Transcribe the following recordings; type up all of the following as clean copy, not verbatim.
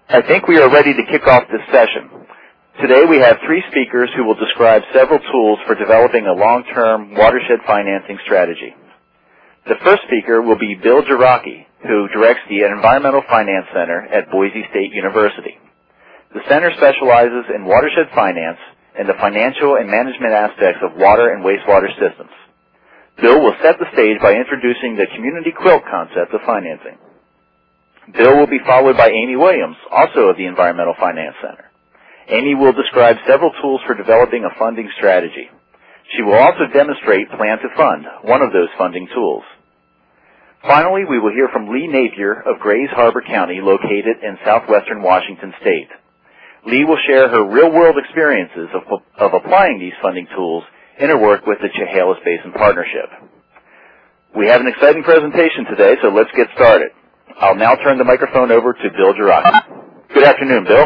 I think we are ready to kick off this session. Today we have three speakers who will describe several tools for developing a long-term watershed financing strategy. The first speaker will be Bill Jarocki, who directs the Environmental Finance Center at Boise State University. The center specializes in watershed finance and the financial and management aspects of water and wastewater systems. Bill will set the stage by introducing the community quilt concept of financing. Bill will be followed by Amy Williams, also of the Environmental Finance Center. Amy will describe several tools for developing a funding strategy. She will also demonstrate Plan to Fund, one of those funding tools. Finally, we will hear from Lee Napier of Grays Harbor County, located in southwestern Washington State. Lee will share her real-world experiences of applying these funding tools in her work with the Chehalis Basin Partnership. We have an exciting presentation today, so let's get started. I'll now turn the microphone over to Bill Jarocki. Good afternoon, Bill.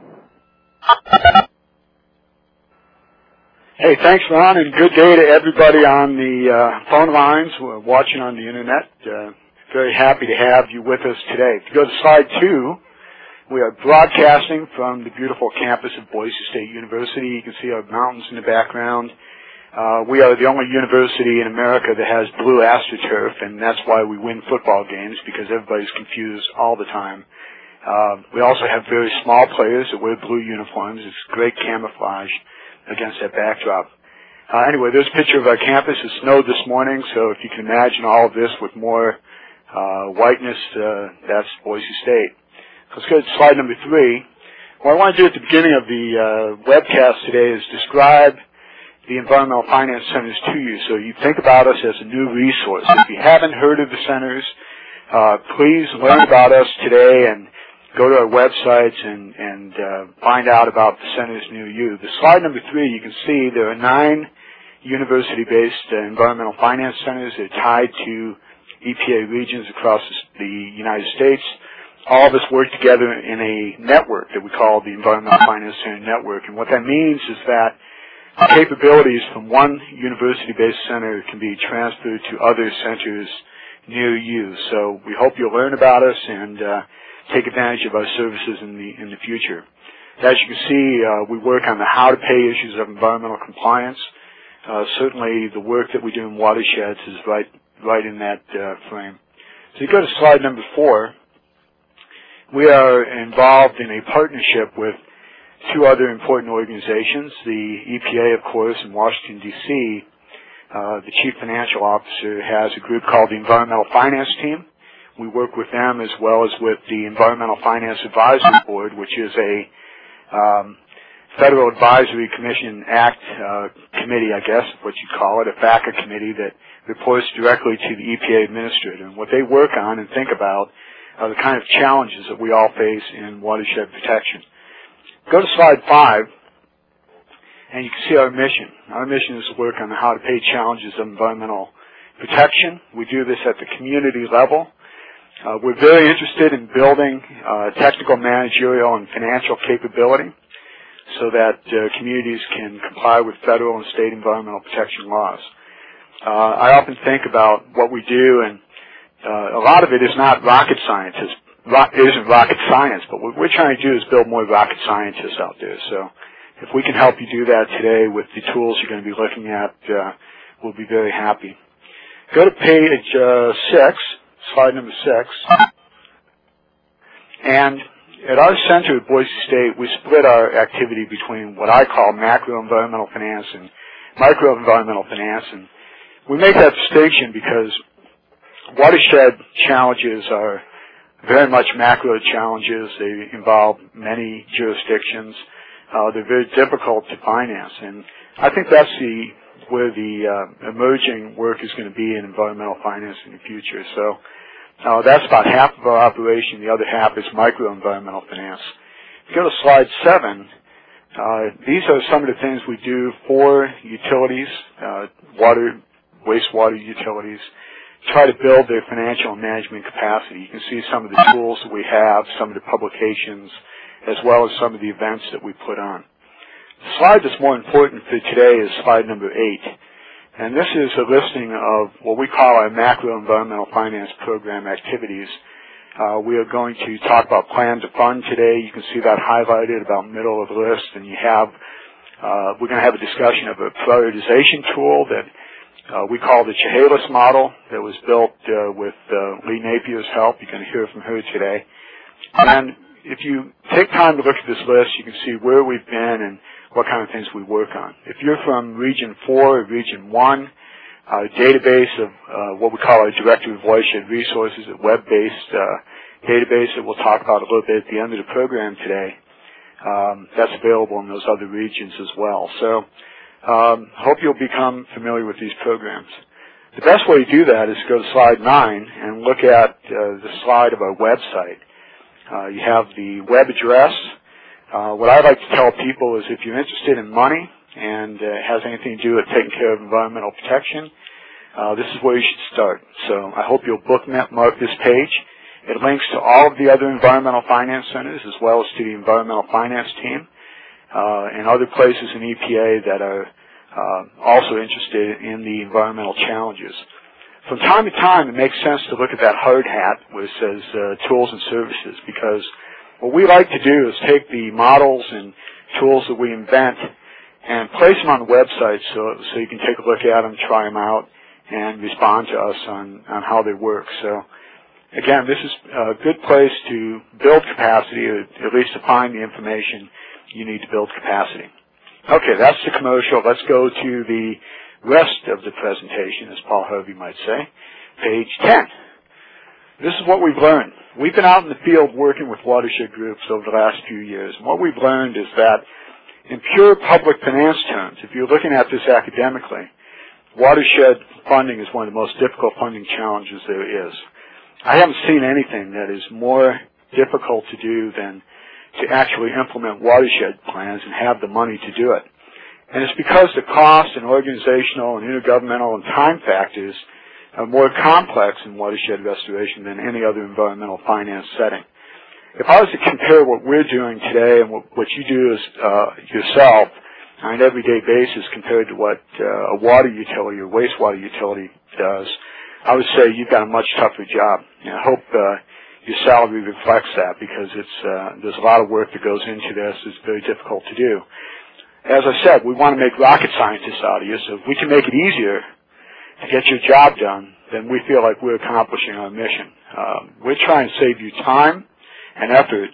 Hey, thanks, Ron, and good day to everybody on the phone lines watching on the Internet. Very happy to have you with us today. If you go to slide 2, we are broadcasting from the beautiful campus of Boise State University. You can see our mountains in the background. We are the only university in America that has blue AstroTurf, and that's why we win football games, because everybody's confused all the time. We also have very small players that wear blue uniforms. It's great camouflage against that backdrop. Anyway, there's a picture of our campus. It snowed this morning, so if you can imagine all of this with more whiteness, that's Boise State. Let's go to slide number 3. What I want to do at the beginning of the webcast today is describe the Environmental Finance Centers to you, so you think about us as a new resource. If you haven't heard of the centers, please learn about us today and go to our websites and find out about the centers near you. The slide number 3, you can see there are 9 university-based environmental finance centers that are tied to EPA regions across the United States. All of us work together in a network that we call the Environmental Finance Center Network, and what that means is that capabilities from one university-based center can be transferred to other centers near you. So we hope you'll learn about us and take advantage of our services in the future. As you can see, we work on the how-to-pay issues of environmental compliance. Certainly the work that we do in watersheds is right in that frame. So you go to slide number 4. We are involved in a partnership with 2 other important organizations, the EPA, of course, in Washington, D.C. The Chief Financial Officer has a group called the Environmental Finance Team. We work with them as well as with the Environmental Finance Advisory Board, which is a Federal Advisory Commission Act committee, I guess, what you call it, a FACA committee that reports directly to the EPA administrator. And what they work on and think about are the kind of challenges that we all face in watershed protection. Go to slide 5, and you can see our mission. Our mission is to work on the how-to-pay challenges of environmental protection. We do this at the community level. We're very interested in building technical, managerial, and financial capability so that communities can comply with federal and state environmental protection laws. I often think about what we do, and a lot of it is not rocket science. It isn't rocket science, but what we're trying to do is build more rocket scientists out there. So if we can help you do that today with the tools you're going to be looking at, we'll be very happy. Go to page 6, slide number 6. And at our center at Boise State, we split our activity between what I call macro environmental finance and micro environmental finance. And we make that distinction because watershed challenges are very much macro challenges. They involve many jurisdictions. They're very difficult to finance. And I think that's where the emerging work is going to be in environmental finance in the future. So that's about half of our operation. The other half is micro-environmental finance. If you go to slide 7, these are some of the things we do for utilities, water, wastewater utilities, try to build their financial and management capacity. You can see some of the tools that we have, some of the publications, as well as some of the events that we put on. The slide that's more important for today is slide number 8. And this is a listing of what we call our macro environmental finance program activities. We are going to talk about plan to fund today. You can see that highlighted about middle of the list, and we're going to have a discussion of a prioritization tool that we call the Chehalis model that was built with Lee Napier's help. You're going to hear from her today. And if you take time to look at this list, you can see where we've been and what kind of things we work on. If you're from Region 4 or Region 1, our database of what we call our Directory of Watershed Resources, a web-based database that we'll talk about a little bit at the end of the program today, that's available in those other regions as well. So hope you'll become familiar with these programs. The best way to do that is to go to slide 9 and look at the slide of our website. You have the web address. What I like to tell people is if you're interested in money and it has anything to do with taking care of environmental protection, this is where you should start. So I hope you'll bookmark this page. It links to all of the other environmental finance centers as well as to the environmental finance team and other places in EPA that are also interested in the environmental challenges. From time to time, it makes sense to look at that hard hat where it says tools and services, because what we like to do is take the models and tools that we invent and place them on the website so you can take a look at them, try them out, and respond to us on how they work. So, again, this is a good place to build capacity, or at least to find the information you need to build capacity. Okay, that's the commercial. Let's go to the rest of the presentation, as Paul Harvey might say. Page 10. This is what we've learned. We've been out in the field working with watershed groups over the last few years. And what we've learned is that in pure public finance terms, if you're looking at this academically, watershed funding is one of the most difficult funding challenges there is. I haven't seen anything that is more difficult to do than to actually implement watershed plans and have the money to do it. And it's because the cost and organizational and intergovernmental and time factors are more complex in watershed restoration than any other environmental finance setting. If I was to compare what we're doing today and what you do yourself on an everyday basis compared to what a water utility or wastewater utility does, I would say you've got a much tougher job. And I hope your salary reflects that, because there's a lot of work that goes into this. It's very difficult to do. As I said, we want to make rocket scientists out of you, so if we can make it easier to get your job done, then we feel like we're accomplishing our mission. We're trying to save you time and effort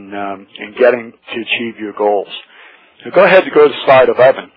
in getting to achieve your goals. So go ahead and go to slide 11.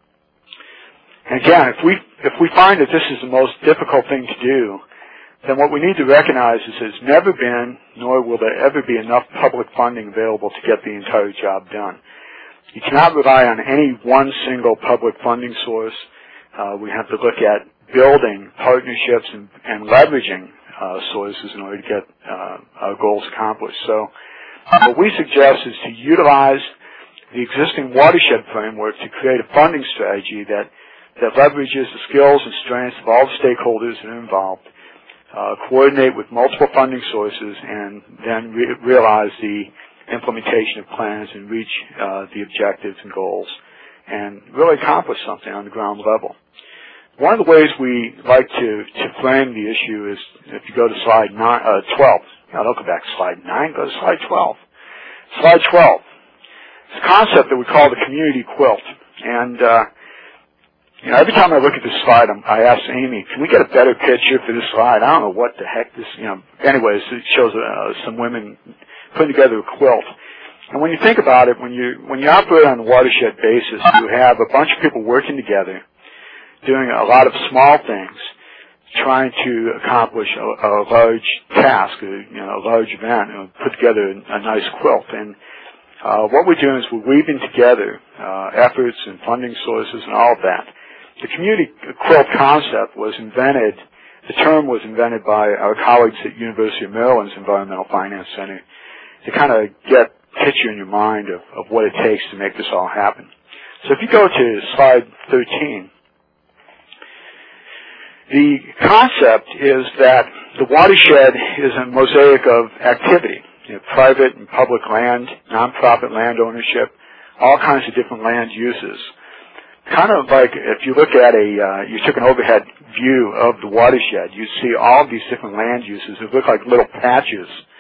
And again, if we find that this is the most difficult thing to do, then what we need to recognize is there's never been, nor will there ever be, enough public funding available to get the entire job done. You cannot rely on any one single public funding source. We have to look at building partnerships and leveraging sources in order to get our goals accomplished. So what we suggest is to utilize the existing watershed framework to create a funding strategy that leverages the skills and strengths of all the stakeholders that are involved, coordinate with multiple funding sources, and then realize the implementation of plans and reach the objectives and goals and really accomplish something on the ground level. One of the ways we like to frame the issue is, if you go to slide 12. Now, don't go back to slide 9. Go to slide 12. Slide 12. It's a concept that we call the community quilt. And every time I look at this slide, I ask Amy, can we get a better picture for this slide? I don't know what the heck this, anyways, it shows some women putting together a quilt. And when you think about it, when you operate on a watershed basis, you have a bunch of people working together, doing a lot of small things, trying to accomplish a large task, a large event, put together a nice quilt. And what we're doing is we're weaving together efforts and funding sources and all of that. The community quilt concept was invented, the term was invented by our colleagues at University of Maryland's Environmental Finance Center to kind of get a picture in your mind of what it takes to make this all happen. So if you go to slide 13, the concept is that the watershed is a mosaic of activity, private and public land, nonprofit land ownership, all kinds of different land uses. Kind of like if you look at you took an overhead view of the watershed, you see all these different land uses that look like little patches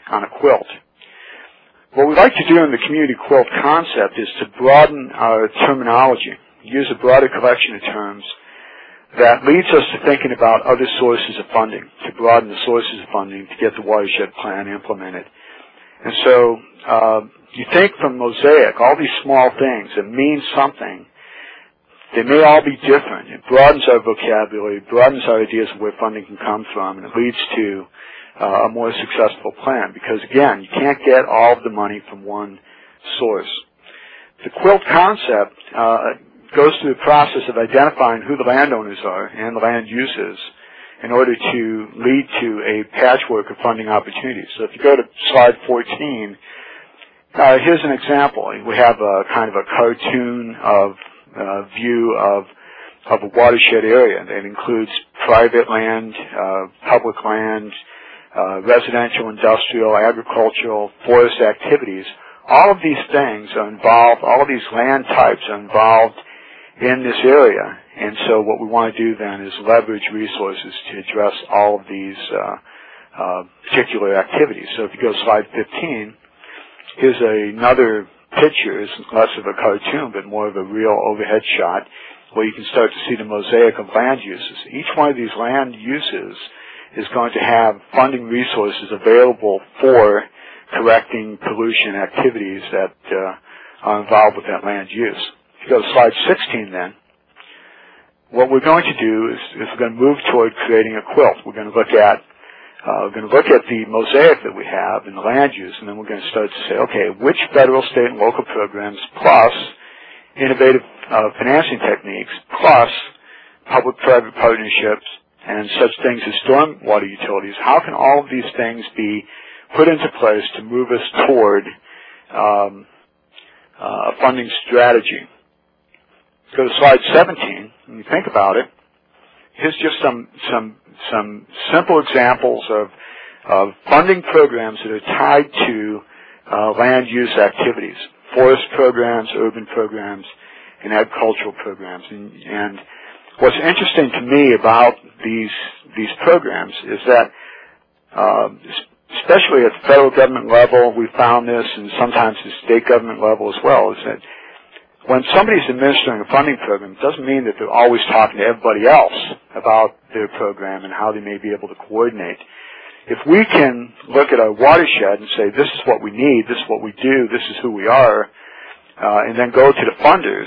on a quilt. What we like to do in the community quilt concept is to broaden our terminology, use a broader collection of terms that leads us to thinking about other sources of funding, to broaden the sources of funding to get the watershed plan implemented. And so you think from Mosaic, all these small things that mean something, they may all be different. It broadens our vocabulary, broadens our ideas of where funding can come from, and it leads to a more successful plan. Because, again, you can't get all of the money from one source. The quilt concept goes through the process of identifying who the landowners are and the land uses in order to lead to a patchwork of funding opportunities. So if you go to slide 14, here's an example. We have a kind of a cartoon of view of a watershed area that includes private land, public land, residential, industrial, agricultural, forest activities. All of these things are involved, all of these land types are involved in this area. And so what we want to do then is leverage resources to address all of these particular activities. So if you go to slide 15, here's another picture. It's less of a cartoon, but more of a real overhead shot where you can start to see the mosaic of land uses. Each one of these land uses is going to have funding resources available for correcting pollution activities that are involved with that land use. If you go to slide 16 then, what we're going to do is we're going to move toward creating a quilt. We're going to look at the mosaic that we have in the land use, and then we're going to start to say, okay, which federal, state, and local programs plus innovative financing techniques plus public-private partnerships and such things as stormwater utilities, how can all of these things be put into place to move us toward a funding strategy? Go to slide 17, and you think about it. Here's just some simple examples of funding programs that are tied to land use activities, forest programs, urban programs, and agricultural programs. And what's interesting to me about these programs is that, especially at the federal government level, we found this, and sometimes the state government level as well, is that when somebody's administering a funding program, it doesn't mean that they're always talking to everybody else about their program and how they may be able to coordinate. If we can look at our watershed and say, this is what we need, this is what we do, this is who we are, and then go to the funders,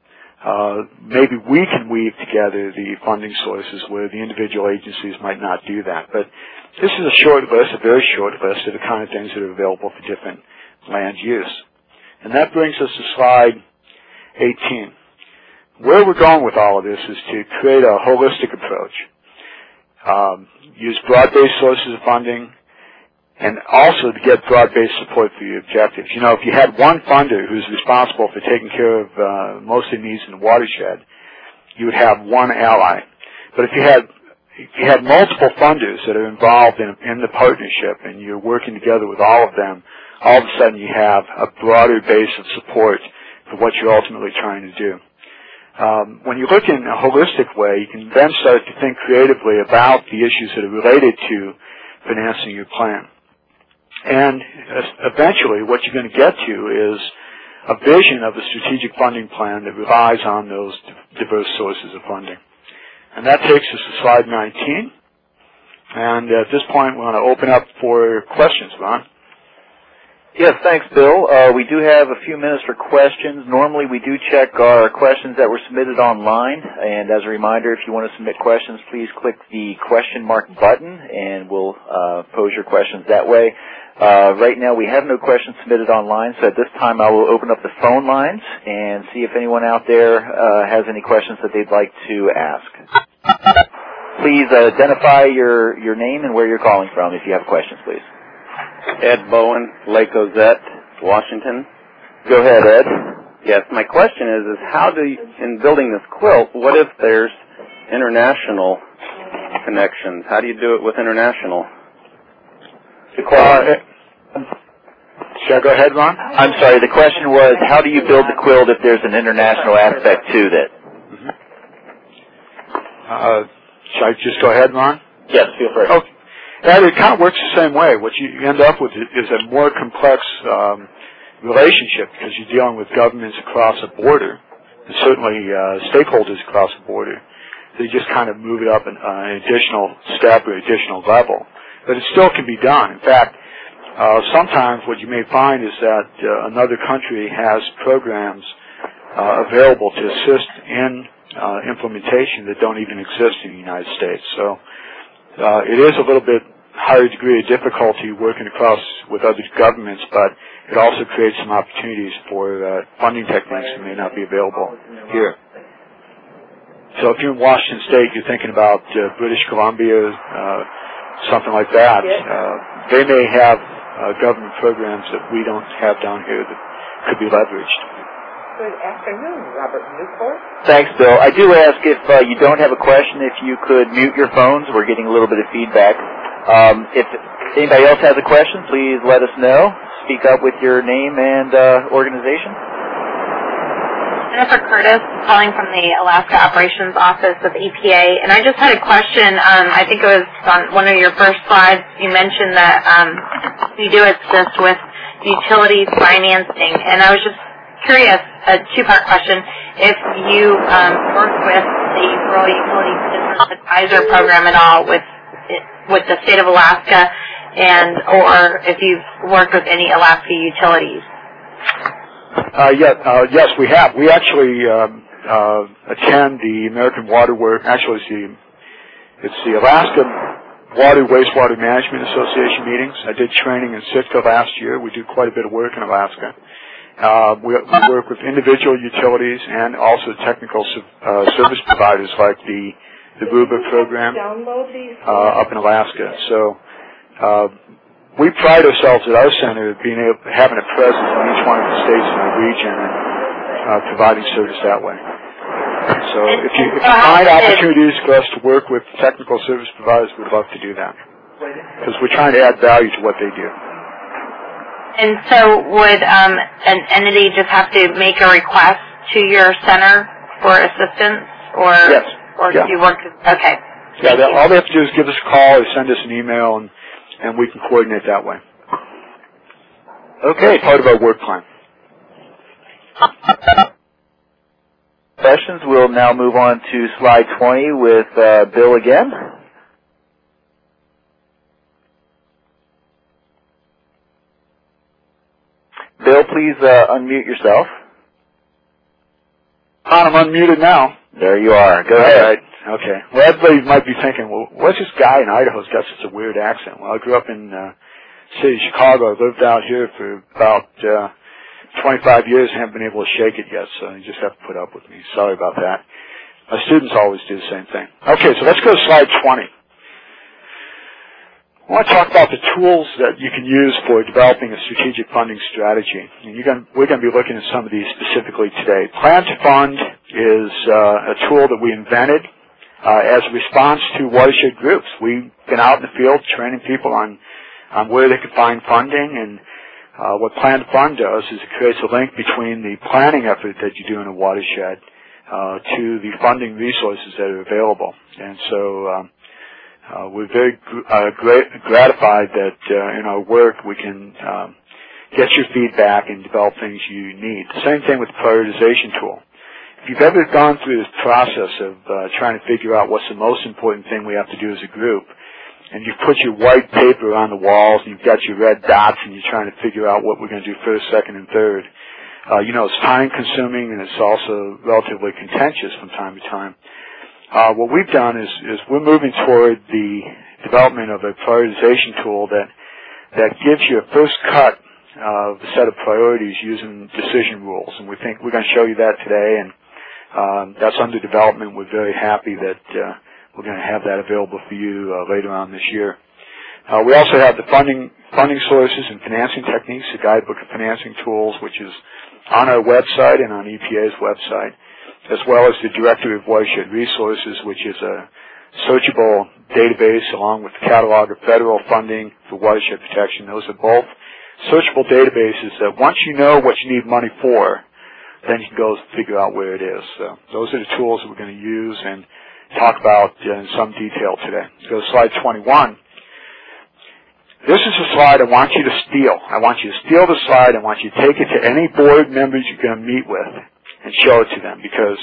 maybe we can weave together the funding sources where the individual agencies might not do that. But this is a short list, a very short list of the kind of things that are available for different land use. And that brings us to slide 18. Where we're going with all of this is to create a holistic approach, use broad-based sources of funding, and also to get broad-based support for your objectives. You know, if you had one funder who's responsible for taking care of most of the needs in the watershed, you would have one ally. But if you had multiple funders that are involved in the partnership and you're working together with all of them, all of a sudden you have a broader base of support for what you're ultimately trying to do. When you look in a holistic way, you can then start to think creatively about the issues that are related to financing your plan. And eventually what you're going to get to is a vision of a strategic funding plan that relies on those diverse sources of funding. And that takes us to slide 19. And at this point, we want to open up for questions. Ron? Yes, thanks, Bill. We do have a few minutes for questions. Normally, we do check our questions that were submitted online. And as a reminder, if you want to submit questions, please click the question mark button, and we'll pose your questions that way. Right now, we have no questions submitted online, so at this time, I will open up the phone lines and see if anyone out there has any questions that they'd like to ask. Please identify your name and where you're calling from if you have questions, please. Ed Bowen, Lake Ozette, Washington. Go ahead, Ed. Yes, my question is how do you, in building this quilt, what if there's international connections? How do you do it with international? Should I go ahead, Ron? I'm sorry, the question was, how do you build the quilt if there's an international aspect to it? Should I just go ahead, Ron? Yes, feel free. Okay. That it kind of works the same way. What you end up with is a more complex relationship because you're dealing with governments across a border, and certainly stakeholders across the border. They just kind of move it up an additional step or additional level. But it still can be done. In fact, sometimes what you may find is that another country has programs available to assist in implementation that don't even exist in the United States. So it is a little bit higher degree of difficulty working across with other governments, but it also creates some opportunities for funding techniques that may not be available here. So if you're in Washington State, you're thinking about British Columbia, something like that. They may have government programs that we don't have down here that could be leveraged. Good afternoon, Robert Newport. Thanks, Bill. I do ask if you don't have a question, if you could mute your phones. We're getting a little bit of feedback. If anybody else has a question, please let us know. Speak up with your name and organization. Jennifer Curtis, calling from the Alaska Operations Office of EPA, and I just had a question. I think it was on one of your first slides. You mentioned that you do assist with utility financing, and I was just curious, a two-part question, if you work with the Rural Utility Business Advisor Program at all with the state of Alaska, and or if you've worked with any Alaska utilities. Yes, we have. We actually attend the American Water Works. Actually, it's the Alaska Water Wastewater Management Association meetings. I did training in Sitka last year. We do quite a bit of work in Alaska. We work with individual utilities and also technical service providers like the RUBA program up in Alaska. So we pride ourselves at our center being able having a presence in each one of the states in our region and providing service that way. So if you find opportunities for us to work with technical service providers, we'd love to do that because we're trying to add value to what they do. And so would an entity just have to make a request to your center for assistance? Or, yes. Or do you work? Okay. Yeah, all they have to do is give us a call or send us an email, and we can coordinate that way. Okay, part of our work plan. Questions? We'll now move on to slide 20 with Bill again. Bill, please unmute yourself. I'm unmuted now. There you are. Go ahead. Right. Okay. Well, everybody might be thinking, well, what's this guy in Idaho's got such a weird accent? Well, I grew up in the city of Chicago. I lived out here for about 25 years and haven't been able to shake it yet, so you just have to put up with me. Sorry about that. My students always do the same thing. Okay, so let's go to slide 20. I want to talk about the tools that you can use for developing a strategic funding strategy. And we're going to be looking at some of these specifically today. Plan to Fund is a tool that we invented as a response to watershed groups. We've been out in the field training people on where they could find funding, and what Plan to Fund does is it creates a link between the planning effort that you do in a watershed to the funding resources that are available. And so we're very gratified that in our work we can get your feedback and develop things you need. The same thing with the prioritization tool. If you've ever gone through this process of trying to figure out what's the most important thing we have to do as a group, and you've put your white paper on the walls and you've got your red dots and you're trying to figure out what we're going to do first, second, and third, it's time consuming and it's also relatively contentious from time to time. What we've done is we're moving toward the development of a prioritization tool that gives you a first cut of a set of priorities using decision rules, and we think we're going to show you that today, and that's under development. We're very happy that we're going to have that available for you later on this year. We also have the funding sources and financing techniques, a guidebook of financing tools, which is on our website and on EPA's website, as well as the Directory of Watershed Resources, which is a searchable database along with the catalog of federal funding for watershed protection. Those are both searchable databases that once you know what you need money for, then you can go figure out where it is. So those are the tools that we're going to use and talk about in some detail today. Go to slide 21. This is a slide I want you to steal. I want you to steal the slide. I want you to take it to any board members you're going to meet with and show it to them, because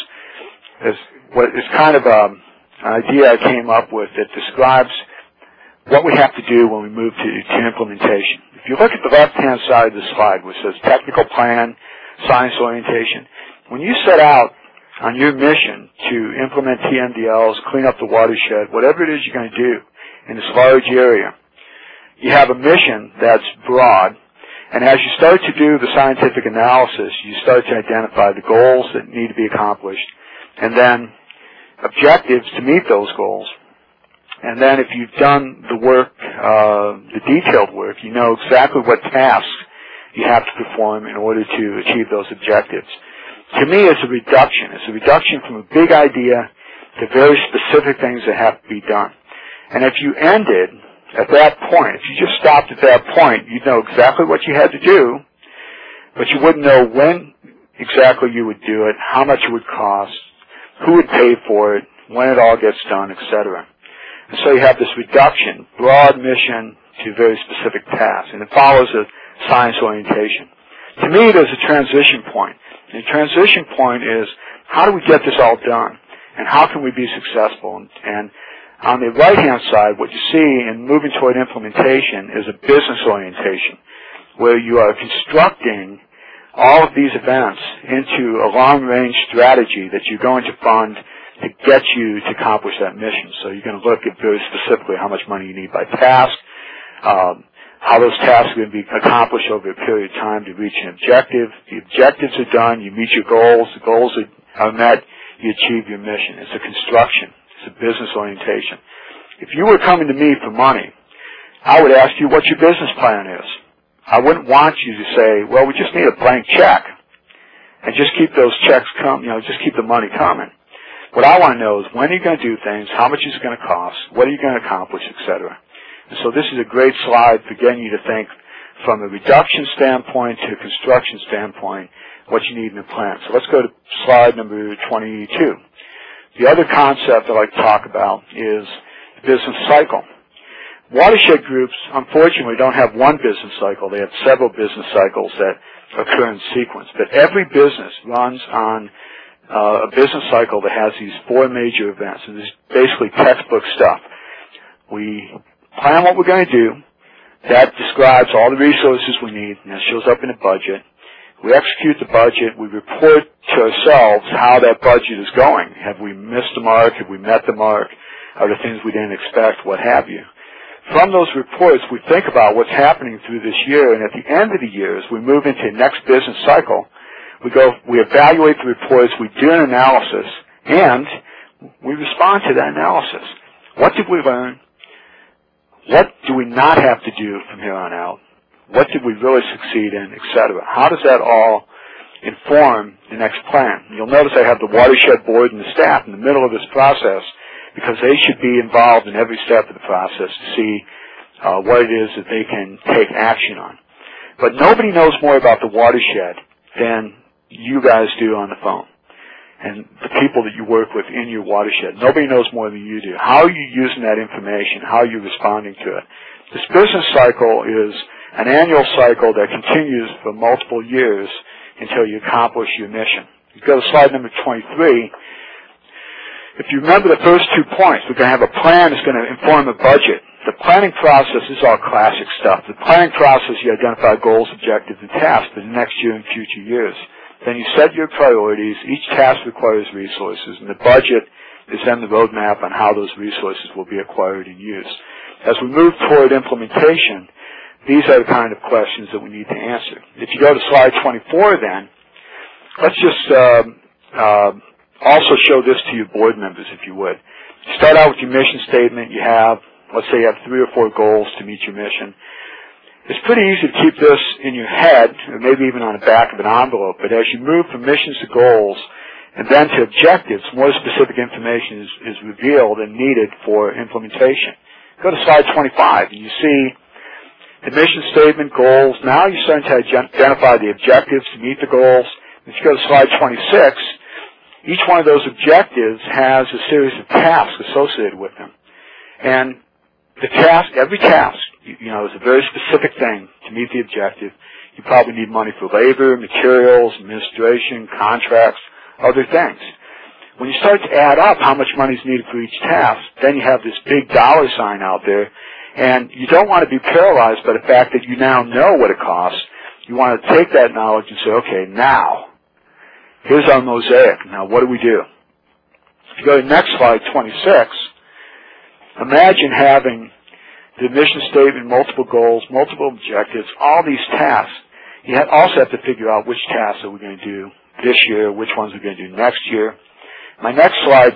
it's kind of an idea I came up with that describes what we have to do when we move to implementation. If you look at the left-hand side of the slide, which says technical plan, science orientation, when you set out on your mission to implement TMDLs, clean up the watershed, whatever it is you're going to do in this large area, you have a mission that's broad, and as you start to do the scientific analysis, you start to identify the goals that need to be accomplished, and then objectives to meet those goals. And then if you've done the work, the detailed work, you know exactly what tasks you have to perform in order to achieve those objectives. To me, it's a reduction. It's a reduction from a big idea to very specific things that have to be done. And if you ended at that point, if you just stopped at that point, you'd know exactly what you had to do, but you wouldn't know when exactly you would do it, how much it would cost, who would pay for it, when it all gets done, etc. And so you have this reduction, broad mission to very specific tasks, and it follows a science orientation. To me, there's a transition point. And the transition point is, how do we get this all done? And how can we be successful? And on the right-hand side, what you see in moving toward implementation is a business orientation, where you are constructing all of these events into a long-range strategy that you're going to fund to get you to accomplish that mission. So you're going to look at very specifically how much money you need by task, how those tasks are going to be accomplished over a period of time to reach an objective. The objectives are done, you meet your goals, the goals are met, you achieve your mission. It's a construction. It's a business orientation. If you were coming to me for money, I would ask you what your business plan is. I wouldn't want you to say, well, we just need a blank check, and just keep those checks just keep the money coming. What I want to know is, when are you going to do things, how much is it going to cost, what are you going to accomplish, etc. And so this is a great slide for getting you to think from a reduction standpoint to a construction standpoint what you need in a plan. So let's go to slide number 22. The other concept I'd like to talk about is the business cycle. Watershed groups, unfortunately, don't have one business cycle. They have several business cycles that occur in sequence. But every business runs on a business cycle that has these four major events. And this is basically textbook stuff. We plan what we're going to do. That describes all the resources we need, and that shows up in a budget. We execute the budget. We report to ourselves how that budget is going. Have we missed the mark? Have we met the mark? Are there things we didn't expect? What have you? From those reports, we think about what's happening through this year, and at the end of the year, as we move into the next business cycle, we evaluate the reports, we do an analysis, and we respond to that analysis. What did we learn? What do we not have to do from here on out? What did we really succeed in, etc.? How does that all inform the next plan? You'll notice I have the watershed board and the staff in the middle of this process, because they should be involved in every step of the process to see what it is that they can take action on. But nobody knows more about the watershed than you guys do on the phone, and the people that you work with in your watershed. Nobody knows more than you do. How are you using that information? How are you responding to it? This business cycle is an annual cycle that continues for multiple years until you accomplish your mission. You go to slide number 23. If you remember the first 2 points, we're going to have a plan that's going to inform a budget. The planning process is all classic stuff. The planning process, you identify goals, objectives, and tasks for the next year and future years. Then you set your priorities. Each task requires resources, and the budget is then the roadmap on how those resources will be acquired and used. As we move toward implementation, these are the kind of questions that we need to answer. If you go to slide 24 then, let's just also show this to your board members, if you would. You start out with your mission statement. Let's say you have 3 or 4 goals to meet your mission. It's pretty easy to keep this in your head, or maybe even on the back of an envelope, but as you move from missions to goals and then to objectives, more specific information is revealed and needed for implementation. Go to slide 25, and you see the mission statement, goals. Now you're starting to identify the objectives to meet the goals. If you go to slide 26, each one of those objectives has a series of tasks associated with them. And the task, every task, you know, is a very specific thing to meet the objective. You probably need money for labor, materials, administration, contracts, other things. When you start to add up how much money is needed for each task, then you have this big dollar sign out there, and you don't want to be paralyzed by the fact that you now know what it costs. You want to take that knowledge and say, okay, now, here's our mosaic. Now, what do we do? If you go to the next slide, 26, imagine having the mission statement, multiple goals, multiple objectives, all these tasks. You also have to figure out which tasks are we going to do this year, which ones we're going to do next year. My next slide,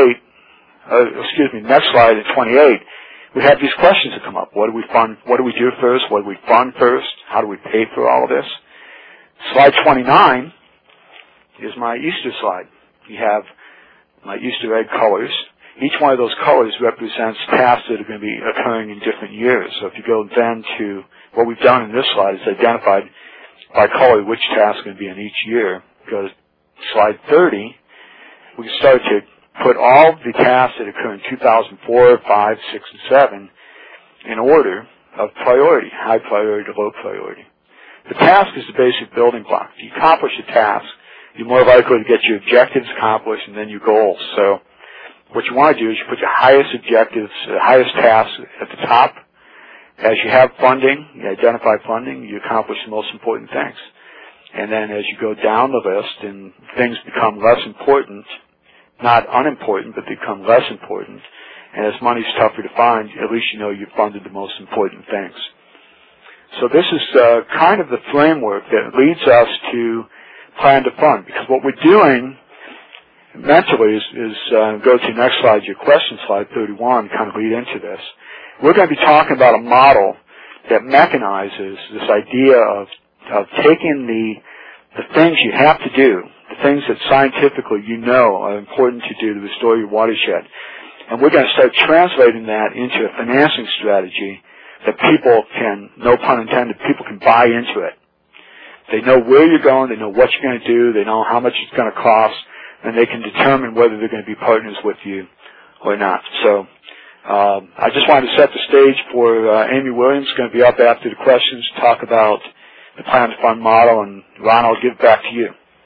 next slide at 28, we have these questions that come up. What do we fund? What do we do first? What do we fund first? How do we pay for all of this? Slide 29 is my Easter slide. You have my Easter egg colors. Each one of those colors represents tasks that are going to be occurring in different years. So if you go then to what we've done in this slide is identified by color which tasks are going to be in each year. Go to slide 30. We can start to put all the tasks that occur in 2004, 5, 6, and 7 in order of priority, high priority to low priority. The task is the basic building block. If you accomplish a task, you're more likely to get your objectives accomplished and then your goals. So what you want to do is you put your highest objectives, highest tasks at the top. As you have funding, you identify funding, you accomplish the most important things. And then as you go down the list and things become less important, not unimportant, but they become less important, and as money's tougher to find, at least you know you've funded the most important things. So this is kind of the framework that leads us to plan to fund, because what we're doing mentally is go to the next slide, your question slide 31, kind of lead into this. We're going to be talking about a model that mechanizes this idea of taking the things you have to do, the things that scientifically you know are important to do to restore your watershed. And we're going to start translating that into a financing strategy that people can, no pun intended, people can buy into it. They know where you're going, they know what you're going to do, they know how much it's going to cost, and they can determine whether they're going to be partners with you or not. So I just wanted to set the stage for Amy Williams, going to be up after the questions, to talk about the plan to fund model, and Ron, I'll give it back to you.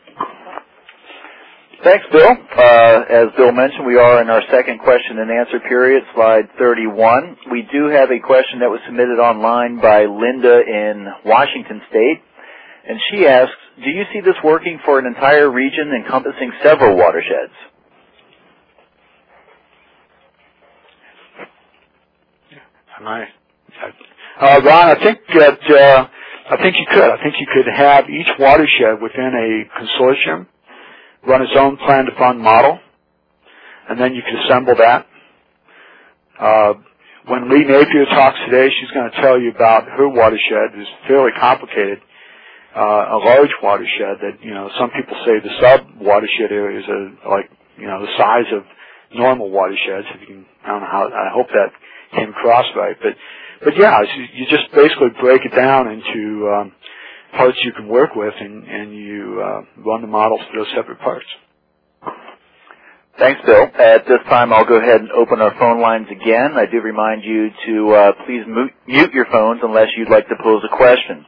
Thanks, Bill. As Bill mentioned, we are in our second question and answer period, slide 31. We do have a question that was submitted online by Linda in Washington State, and she asks, do you see this working for an entire region encompassing several watersheds? Ron, I think you could. I think you could have each watershed within a consortium run its own plan to fund model, and then you can assemble that. When Lee Napier talks today, she's going to tell you about her watershed. It's fairly complicated, a large watershed that, you know, some people say the sub-watershed areas are like, you know, the size of normal watersheds. If you can, I don't know how, I hope that came across right. But yeah, you just basically break it down into parts you can work with, and you run the models for those separate parts. Thanks, Bill. At this time, I'll go ahead and open our phone lines again. I do remind you to please mute your phones unless you'd like to pose a question.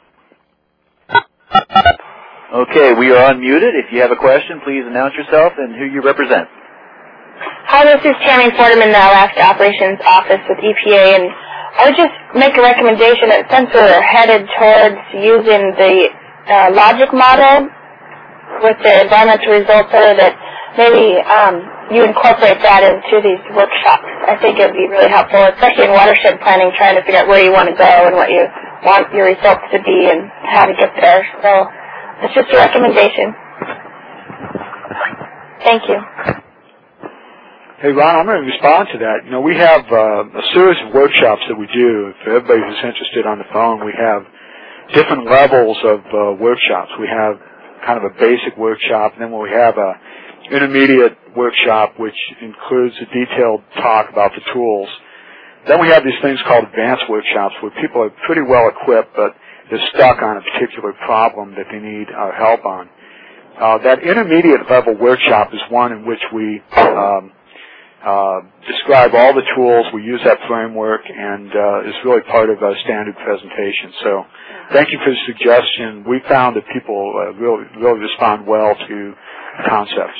Okay, we are unmuted. If you have a question, please announce yourself and who you represent. Hi, this is Tammy Fordham in the Alaska Operations Office with EPA, and I would just make a recommendation that since we're headed towards using the logic model with the environmental results, that maybe you incorporate that into these workshops. I think it would be really helpful, especially in watershed planning, trying to figure out where you want to go and what you want your results to be and how to get there. So it's just a recommendation. Thank you. Hey, Ron, I'm going to respond to that. You know, we have a series of workshops that we do. For everybody who's interested on the phone, we have different levels of workshops. We have kind of a basic workshop, and then we have a intermediate workshop, which includes a detailed talk about the tools. Then we have these things called advanced workshops, where people are pretty well equipped, but they're stuck on a particular problem that they need our help on. That intermediate level workshop is one in which we describe all the tools. We use that framework, and it's really part of our standard presentation. So thank you for the suggestion. We found that people really respond well to concepts.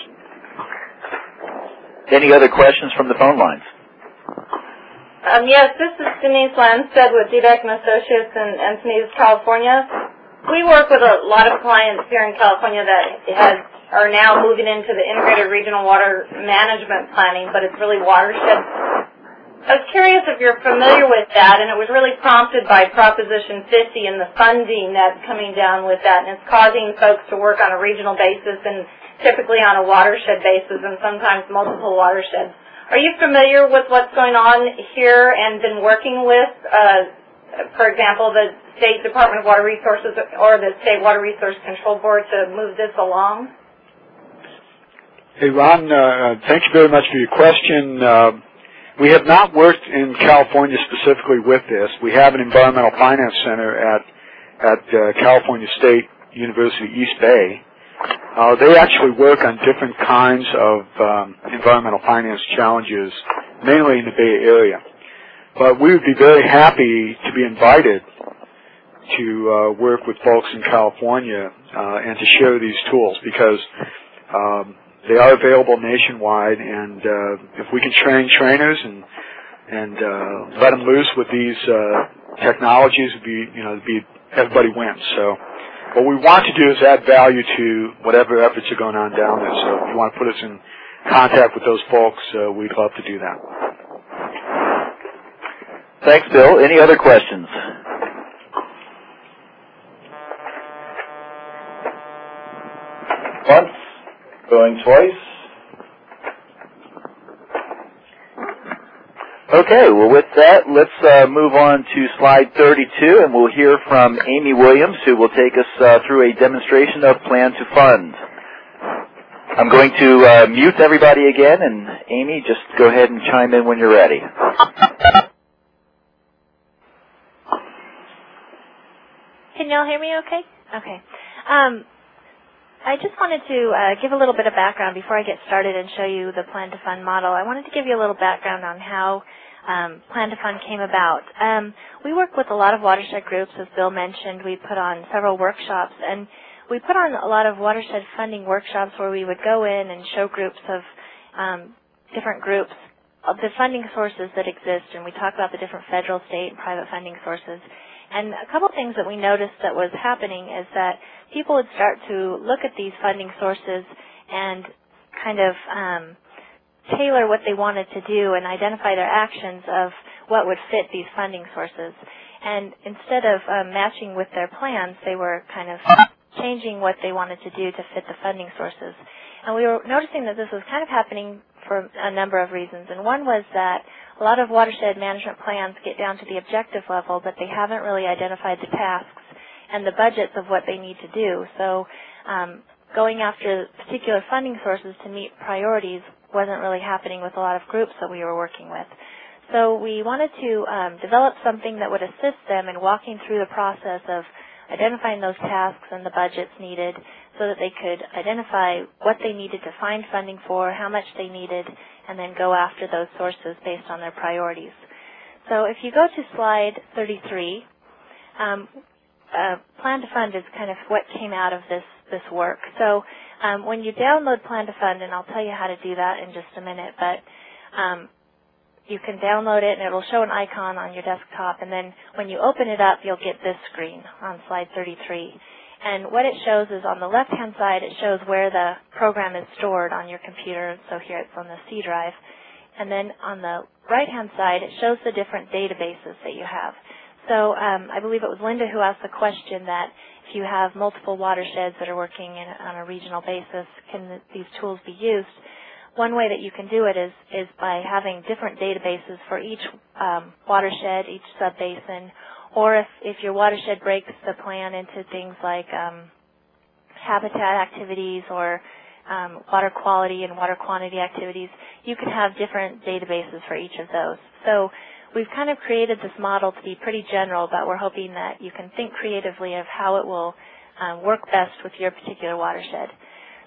Any other questions from the phone lines? Yes, this is Denise Landstead with Dudek & Associates in Encinitas, California. We work with a lot of clients here in California that are now moving into the integrated regional water management planning, but it's really watershed. I was curious if you're familiar with that, and it was really prompted by Proposition 50 and the funding that's coming down with that, and it's causing folks to work on a regional basis and typically on a watershed basis and sometimes multiple watersheds. Are you familiar with what's going on here and been working with, for example, the State Department of Water Resources or the State Water Resource Control Board to move this along? Hey, Ron, thank you very much for your question. We have not worked in California specifically with this. We have an environmental finance center at California State University East Bay. They actually work on different kinds of environmental finance challenges, mainly in the Bay Area. But we would be very happy to be invited to work with folks in California and to share these tools, because they are available nationwide, and if we can train trainers and let them loose with these technologies, everybody wins. So what we want to do is add value to whatever efforts are going on down there. So if you want to put us in contact with those folks, we'd love to do that. Thanks, Bill. Any other questions? Once, going twice. Okay, well, with that, let's move on to slide 32, and we'll hear from Amy Williams, who will take us through a demonstration of Plan to Fund. I'm going to mute everybody again, and Amy, just go ahead and chime in when you're ready. Can y'all hear me okay? Okay. I just wanted to give a little bit of background before I get started and show you the Plan to Fund model. I wanted to give you a little background on how Plan to Fund came about. We work with a lot of watershed groups, as Bill mentioned. We put on several workshops, and we put on a lot of watershed funding workshops where we would go in and show groups of different groups of the funding sources that exist, and we talk about the different federal, state, and private funding sources. And a couple things that we noticed that was happening is that people would start to look at these funding sources and kind of tailor what they wanted to do and identify their actions of what would fit these funding sources. And instead of matching with their plans, they were kind of changing what they wanted to do to fit the funding sources. And we were noticing that this was kind of happening for a number of reasons. And one was that a lot of watershed management plans get down to the objective level, but they haven't really identified the tasks and the budgets of what they need to do. So going after particular funding sources to meet priorities wasn't really happening with a lot of groups that we were working with. So we wanted to develop something that would assist them in walking through the process of identifying those tasks and the budgets needed so that they could identify what they needed to find funding for, how much they needed, and then go after those sources based on their priorities. So if you go to slide 33, Plan to Fund is kind of what came out of this work. So when you download Plan to Fund, and I'll tell you how to do that in just a minute, but you can download it, and it will show an icon on your desktop, and then when you open it up, you'll get this screen on slide 33. And what it shows is on the left-hand side, it shows where the program is stored on your computer. So here it's on the C drive. And then on the right-hand side, it shows the different databases that you have. So I believe it was Linda who asked the question that if you have multiple watersheds that are working on a regional basis, can these tools be used? One way that you can do it is by having different databases for each watershed, each subbasin, or if your watershed breaks the plan into things like habitat activities or water quality and water quantity activities, you can have different databases for each of those. So we've kind of created this model to be pretty general, but we're hoping that you can think creatively of how it will work best with your particular watershed.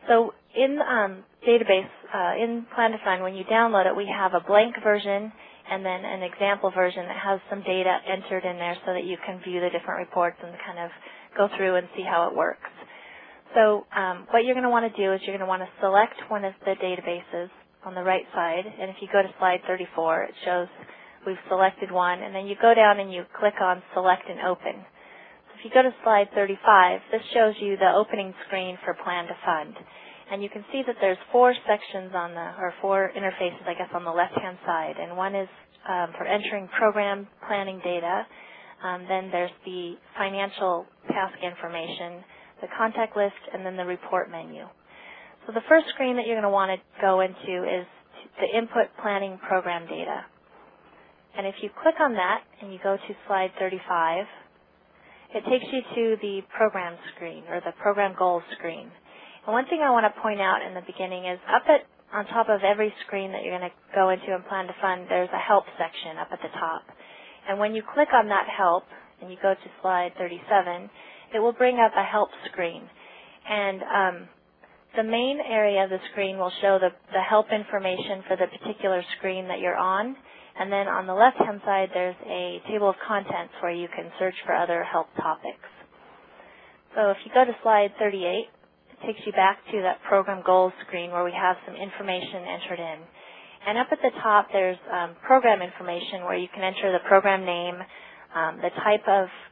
So in database, in Plan to Fund, when you download it, we have a blank version and then an example version that has some data entered in there so that you can view the different reports and kind of go through and see how it works. So what you're going to want to do is you're going to want to select one of the databases on the right side, and if you go to slide 34, it shows we've selected one, and then you go down and you click on Select and Open. So if you go to slide 35, this shows you the opening screen for Plan to Fund. And you can see that there's 4 sections on the, or 4 interfaces, I guess, on the left-hand side. And one is for entering program planning data. Then there's the financial task information, the contact list, and then the report menu. So the first screen that you're going to want to go into is the input planning program data. And if you click on that and you go to slide 35, it takes you to the program screen, or the program goals screen. And one thing I want to point out in the beginning is on top of every screen that you're going to go into and Plan to Fund, there's a help section up at the top. And when you click on that help and you go to slide 37, it will bring up a help screen. And the main area of the screen will show the help information for the particular screen that you're on. And then on the left-hand side, there's a table of contents where you can search for other help topics. So if you go to slide 38, it takes you back to that program goals screen where we have some information entered in. And up at the top, there's program information where you can enter the program name, the type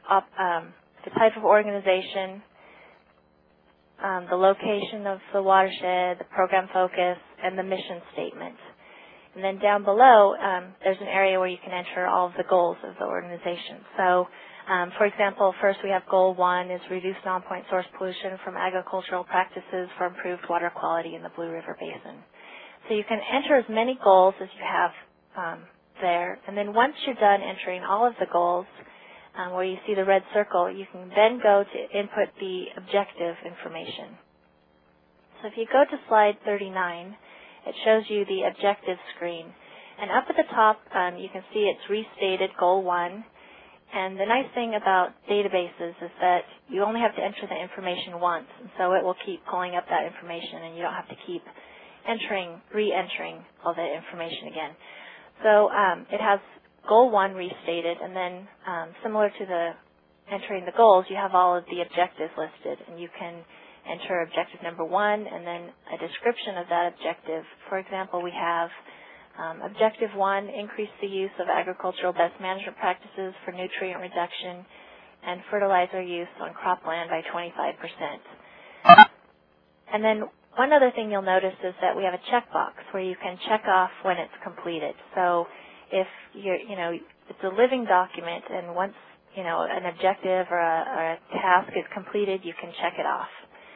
of organization, the location of the watershed, the program focus, and the mission statement. And then down below, there's an area where you can enter all of the goals of the organization. So, for example, first we have Goal 1 is reduce non-point source pollution from agricultural practices for improved water quality in the Blue River Basin. So you can enter as many goals as you have there. And then once you're done entering all of the goals, where you see the red circle, you can then go to input the objective information. So if you go to slide 39, it shows you the objective screen. And up at the top, you can see it's restated Goal 1. And the nice thing about databases is that you only have to enter the information once. And so it will keep pulling up that information, and you don't have to keep re-entering all the information again. So it has Goal 1 restated, and then similar to the entering the goals, you have all of the objectives listed, and you can enter objective number 1 and then a description of that objective. For example, we have objective 1, increase the use of agricultural best management practices for nutrient reduction and fertilizer use on cropland by 25%. And then one other thing you'll notice is that we have a checkbox where you can check off when it's completed. So if it's a living document, and once an objective or a task is completed, you can check it off.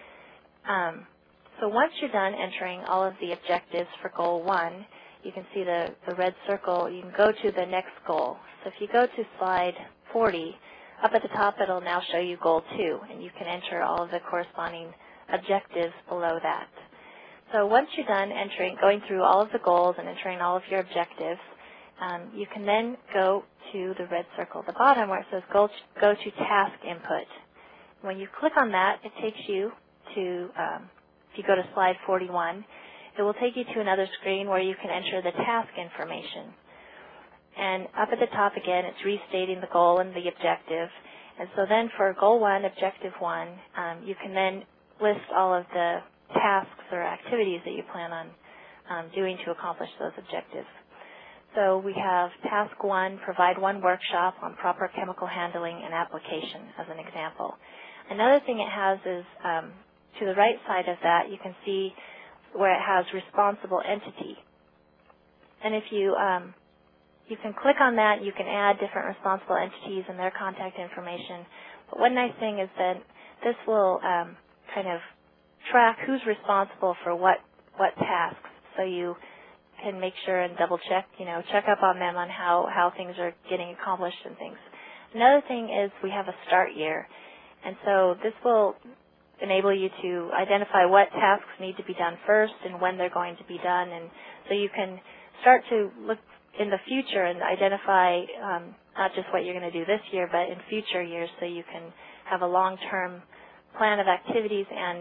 So once you're done entering all of the objectives for Goal 1, you can see the red circle. You can go to the next goal. So if you go to slide 40, up at the top it'll now show you Goal 2, and you can enter all of the corresponding objectives below that. So once you're done going through all of the goals and entering all of your objectives, you can then go to the red circle at the bottom where it says go to task input. When you click on that, it takes you to, if you go to slide 41, it will take you to another screen where you can enter the task information. And up at the top again, it's restating the goal and the objective. And so then for Goal 1, Objective 1, you can then list all of the tasks or activities that you plan on doing to accomplish those objectives. So we have Task 1, provide 1 workshop on proper chemical handling and application as an example. Another thing it has is to the right side of that, you can see where it has responsible entity. And if you can click on that, you can add different responsible entities and their contact information. But one nice thing is that this will kind of track who's responsible for what tasks, so you can make sure and double check, check up on them on how things are getting accomplished and things. Another thing is we have a start year, and so this will enable you to identify what tasks need to be done first and when they're going to be done, and so you can start to look in the future and identify not just what you're going to do this year, but in future years, so you can have a long-term plan of activities and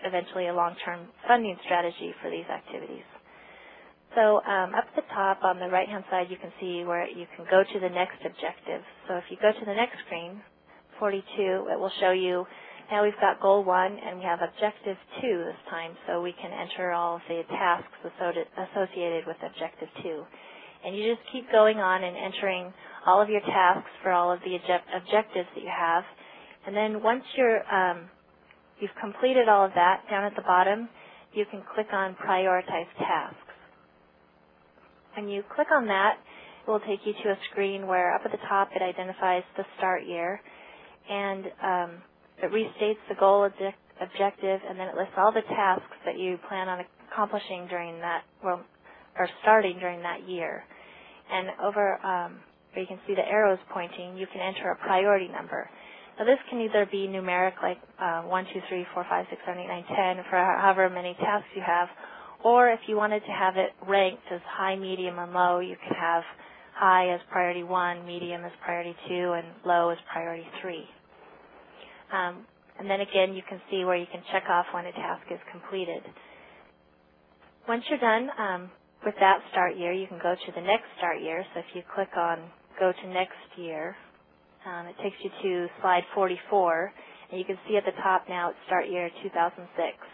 eventually a long-term funding strategy for these activities. So up at the top on the right-hand side, you can see where you can go to the next objective. So if you go to the next screen, 42, it will show you now we've got goal 1 and we have objective 2 this time, so we can enter all of the tasks associated with objective 2. And you just keep going on and entering all of your tasks for all of the objectives that you have. And then once you've completed all of that, down at the bottom, you can click on Prioritize Tasks. When you click on that, it will take you to a screen where up at the top it identifies the start year, and it restates the goal objective, and then it lists all the tasks that you plan on accomplishing during that, or starting during that year. And over where you can see the arrows pointing, you can enter a priority number. Now this can either be numeric, like 1, 2, 3, 4, 5, 6, 7, 8, 9, 10, for however many tasks you have, or if you wanted to have it ranked as high, medium, and low, you could have high as priority 1, medium as priority 2, and low as priority 3. And then again, you can see where you can check off when a task is completed. Once you're done with that start year, you can go to the next start year. So if you click on Go to Next Year, it takes you to slide 44, and you can see at the top now it's start year 2006.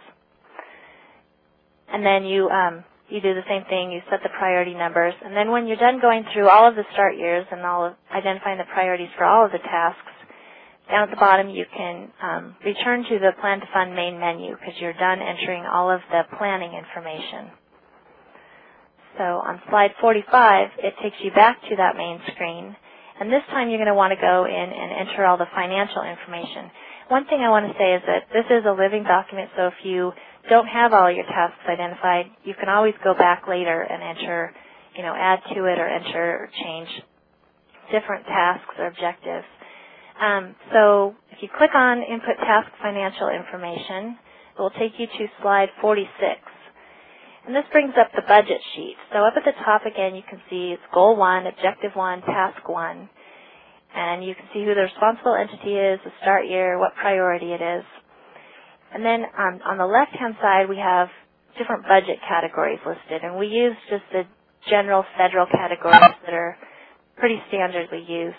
And then you do the same thing. You set the priority numbers, and then when you're done going through all of the start years and identifying the priorities for all of the tasks, down at the bottom you can return to the Plan to Fund main menu because you're done entering all of the planning information. So on slide 45, it takes you back to that main screen, and this time you're going to want to go in and enter all the financial information. One thing I want to say is that this is a living document, so if you don't have all your tasks identified, you can always go back later and enter, add to it or enter or change different tasks or objectives. So if you click on Input Task Financial Information, it will take you to slide 46. And this brings up the budget sheet. So up at the top again, you can see it's Goal 1, Objective 1, Task 1. And you can see who the responsible entity is, the start year, what priority it is. And then on the left-hand side, we have different budget categories listed. And we use just the general federal categories that are pretty standardly used.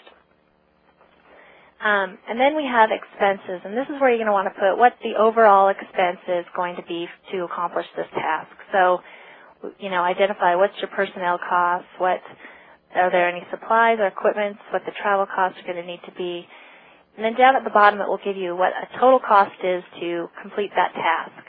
And then we have expenses, and this is where you're going to want to put what the overall expense is going to be to accomplish this task. So, identify what's your personnel costs, are there any supplies or equipment, what the travel costs are going to need to be. And then down at the bottom it will give you what a total cost is to complete that task.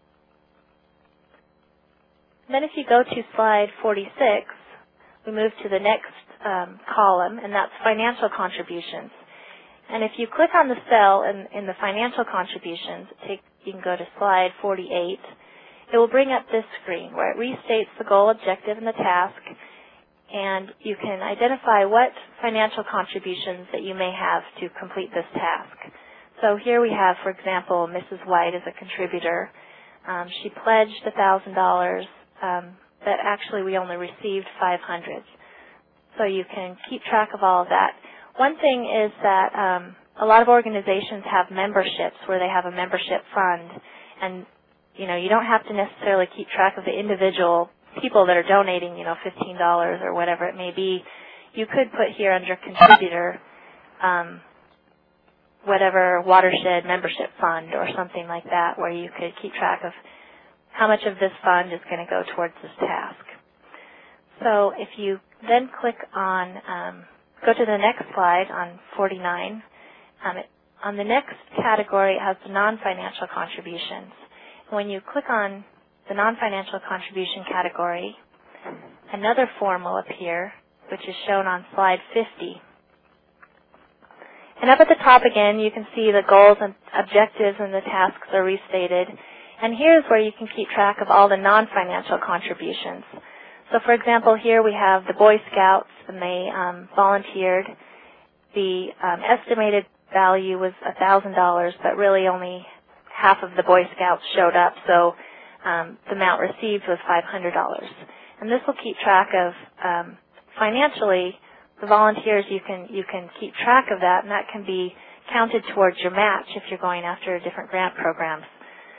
And then if you go to slide 46, we move to the next column, and that's financial contributions. And if you click on the cell in the financial contributions, you can go to slide 48. It will bring up this screen where it restates the goal, objective, and the task, and you can identify what financial contributions that you may have to complete this task. So here we have, for example, Mrs. White as a contributor. She pledged $1,000, but actually we only received $500. So you can keep track of all of that. One thing is that a lot of organizations have memberships where they have a membership fund, and you don't have to necessarily keep track of the individual people that are donating, $15 or whatever it may be. You could put here under contributor whatever watershed membership fund or something like that, where you could keep track of how much of this fund is going to go towards this task. So if you then click on go to the next slide on 49. On the next category, it has the non-financial contributions. When you click on the non-financial contribution category, another form will appear, which is shown on slide 50. And up at the top again, you can see the goals and objectives and the tasks are restated. And here's where you can keep track of all the non-financial contributions. So, for example, here we have the Boy Scouts, and they volunteered. The estimated value was $1,000, but really only half of the Boy Scouts showed up, so the amount received was $500. And this will keep track of financially the volunteers. You can keep track of that, and that can be counted towards your match if you're going after different grant programs.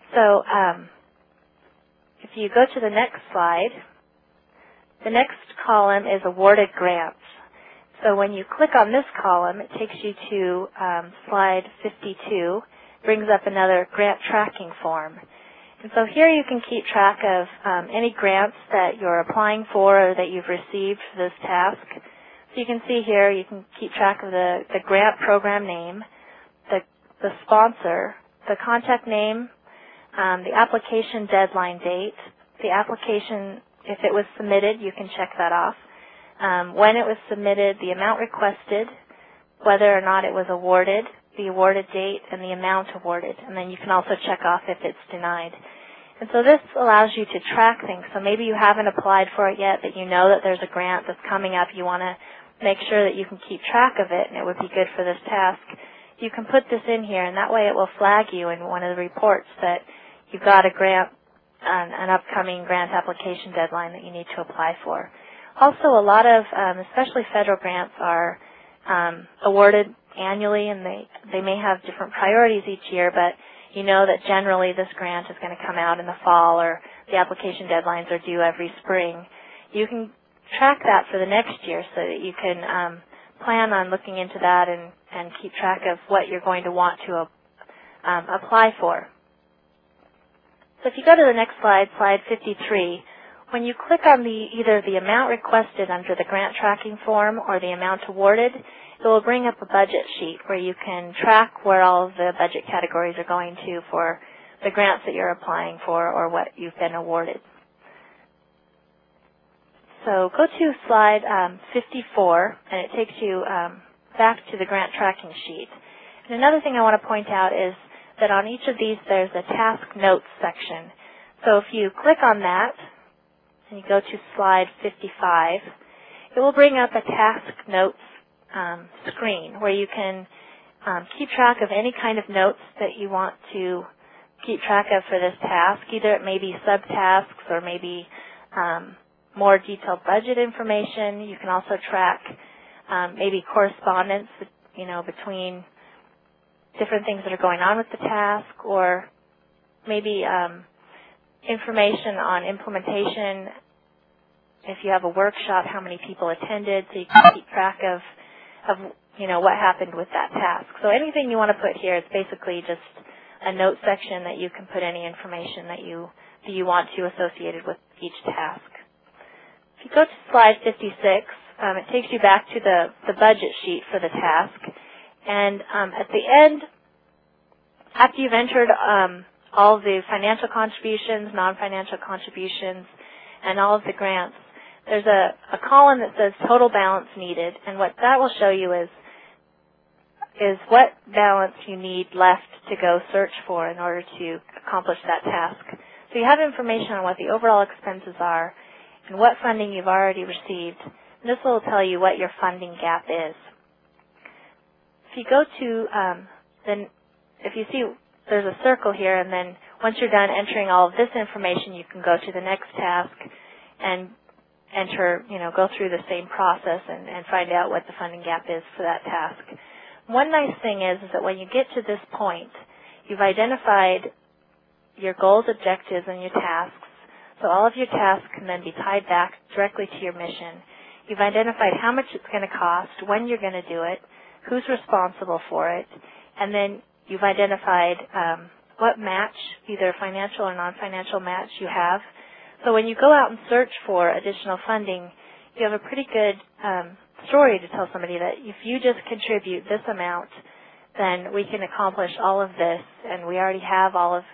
So if you go to the next slide, the next column is awarded grants. So when you click on this column, it takes you to slide 52, brings up another grant tracking form. And so here you can keep track of any grants that you're applying for or that you've received for this task. So you can see here, you can keep track of the grant program name, the sponsor, the contact name, the application deadline date, the application, if it was submitted, you can check that off, when it was submitted, the amount requested, whether or not it was awarded, the awarded date, and the amount awarded. And then you can also check off if it's denied. And so this allows you to track things. So maybe you haven't applied for it yet, but you know that there's a grant that's coming up. You want to make sure that you can keep track of it, and it would be good for this task. You can put this in here, and that way it will flag you in one of the reports that you've got a grant, an upcoming grant application deadline that you need to apply for. Also, a lot of, especially federal grants, are awarded annually, and they may have different priorities each year, but you know that generally this grant is going to come out in the fall, or the application deadlines are due every spring. You can track that for the next year so that you can plan on looking into that and keep track of what you're going to want to apply for. So if you go to the next slide, slide 53, when you click on either the amount requested under the grant tracking form or the amount awarded, it will bring up a budget sheet where you can track where all of the budget categories are going to for the grants that you're applying for or what you've been awarded. So go to slide 54, and it takes you back to the grant tracking sheet. And another thing I want to point out is that on each of these there's a task notes section. So if you click on that and you go to slide 55, it will bring up a task notes screen where you can keep track of any kind of notes that you want to keep track of for this task. Either it may be subtasks or maybe more detailed budget information. You can also track maybe correspondence, between different things that are going on with the task, or maybe information on implementation. If you have a workshop, how many people attended, so you can keep track of what happened with that task. So anything you want to put here is basically just a note section that you can put any information that you want to associated with each task. If you go to slide 56, it takes you back to the budget sheet for the task. And at the end, after you've entered all of the financial contributions, non-financial contributions, and all of the grants, there's a column that says total balance needed. And what that will show you is what balance you need left to go search for in order to accomplish that task. So you have information on what the overall expenses are and what funding you've already received. And this will tell you what your funding gap is. If you go to, if you see there's a circle here, and then once you're done entering all of this information, you can go to the next task and enter, go through the same process and find out what the funding gap is for that task. One nice thing is that when you get to this point, you've identified your goals, objectives, and your tasks. So all of your tasks can then be tied back directly to your mission. You've identified how much it's going to cost, when you're going to do it, who's responsible for it, and then you've identified what match, either financial or non-financial match, you have. So when you go out and search for additional funding, you have a pretty good story to tell somebody that if you just contribute this amount, then we can accomplish all of this, and we already have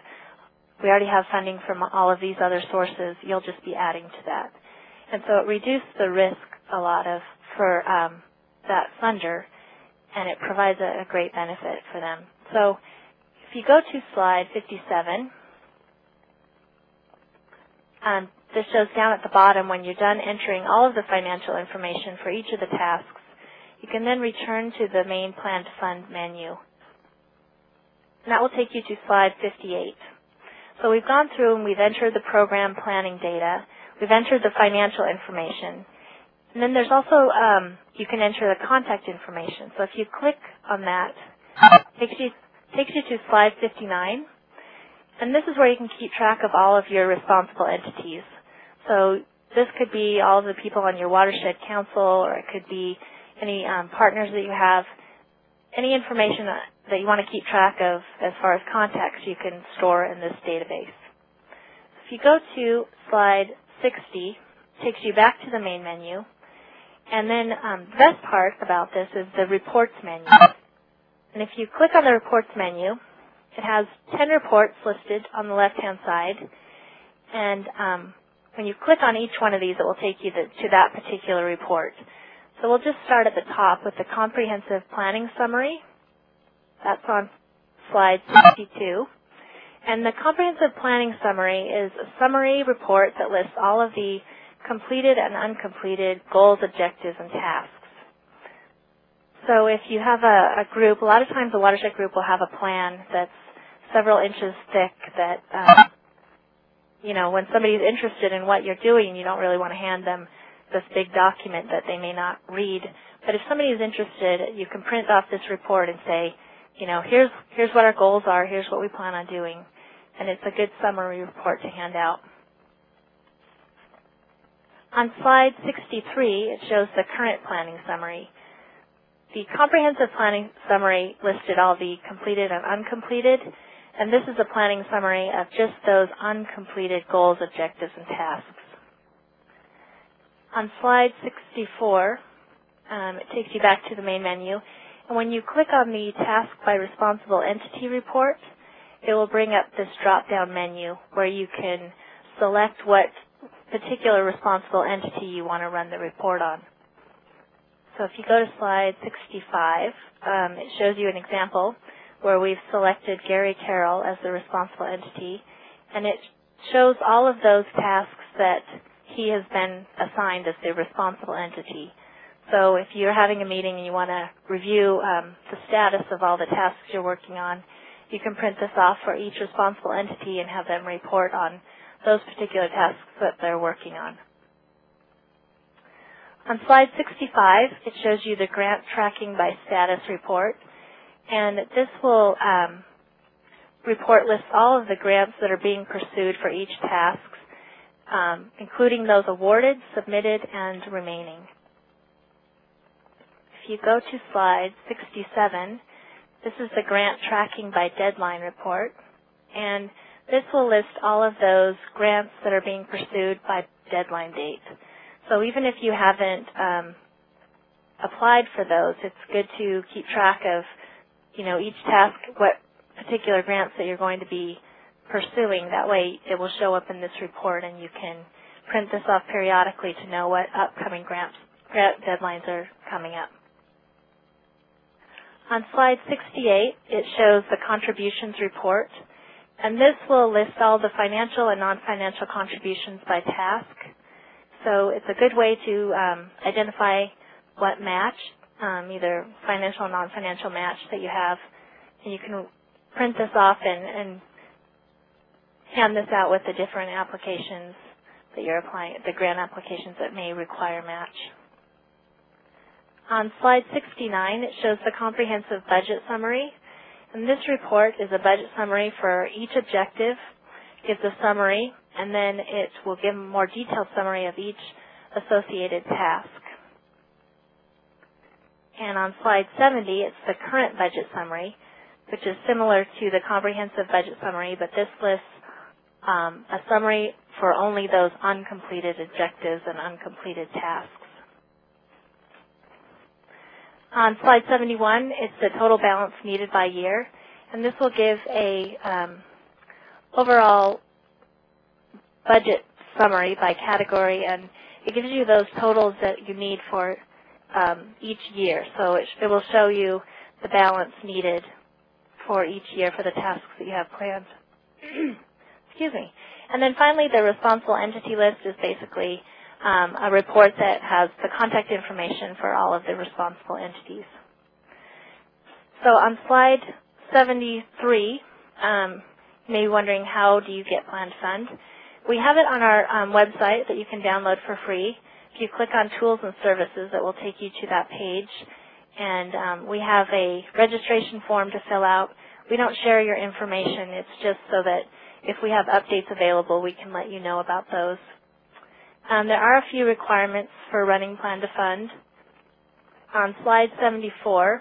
funding from all of these other sources. You'll just be adding to that. And so it reduces the risk a lot for that funder, and it provides a great benefit for them. So if you go to slide 57, this shows down at the bottom when you're done entering all of the financial information for each of the tasks, you can then return to the main Plan to Fund menu. And that will take you to slide 58. So we've gone through and we've entered the program planning data. We've entered the financial information. And then there's also, you can enter the contact information. So if you click on that, it takes you to slide 59. And this is where you can keep track of all of your responsible entities. So this could be all of the people on your watershed council, or it could be any partners that you have. Any information that you want to keep track of as far as contacts you can store in this database. If you go to slide 60, it takes you back to the main menu. And then the best part about this is the reports menu. And if you click on the reports menu, it has 10 reports listed on the left-hand side. And when you click on each one of these, it will take you to that particular report. So we'll just start at the top with the comprehensive planning summary. That's on slide 62. And the comprehensive planning summary is a summary report that lists all of the completed and uncompleted goals, objectives, and tasks. So if you have a group, a lot of times the watershed group will have a plan that's several inches thick that, when somebody's interested in what you're doing, you don't really want to hand them this big document that they may not read. But if somebody is interested, you can print off this report and say, here's what our goals are, here's what we plan on doing. And it's a good summary report to hand out. On slide 63, it shows the current planning summary. The comprehensive planning summary listed all the completed and uncompleted, and this is a planning summary of just those uncompleted goals, objectives, and tasks. On slide 64, it takes you back to the main menu. And when you click on the Task by Responsible Entity report, it will bring up this drop-down menu where you can select what particular responsible entity you want to run the report on. So if you go to slide 65, it shows you an example where we've selected Gary Carroll as the responsible entity, and it shows all of those tasks that he has been assigned as the responsible entity. So if you're having a meeting and you want to review the status of all the tasks you're working on, you can print this off for each responsible entity and have them report on those particular tasks that they're working on. On slide 65, it shows you the grant tracking by status report. And this will report lists all of the grants that are being pursued for each task, including those awarded, submitted, and remaining. If you go to slide 67, this is the grant tracking by deadline report. And this will list all of those grants that are being pursued by deadline date. So even if you haven't applied for those, it's good to keep track of, each task, what particular grants that you're going to be pursuing. That way it will show up in this report and you can print this off periodically to know what upcoming grant deadlines are coming up. On slide 68, it shows the contributions report. And this will list all the financial and non-financial contributions by task. So it's a good way to identify what match, either financial or non-financial match that you have. And you can print this off and hand this out with the different applications that you're applying, the grant applications that may require match. On slide 69, it shows the comprehensive budget summary. And this report is a budget summary for each objective, gives a summary, and then it will give a more detailed summary of each associated task. And on slide 70, it's the current budget summary, which is similar to the comprehensive budget summary, but this lists a summary for only those uncompleted objectives and uncompleted tasks. On slide 71, it's the total balance needed by year, and this will give a overall budget summary by category, and it gives you those totals that you need for each year. So it will show you the balance needed for each year for the tasks that you have planned. Excuse me. And then finally, the responsible entity list is basically a report that has the contact information for all of the responsible entities. So on slide 73, you may be wondering, how do you get Plan to Fund? We have it on our website that you can download for free. If you click on Tools and Services, it will take you to that page. And we have a registration form to fill out. We don't share your information. It's just so that if we have updates available, we can let you know about those. There are a few requirements for running Plan to Fund. On slide 74,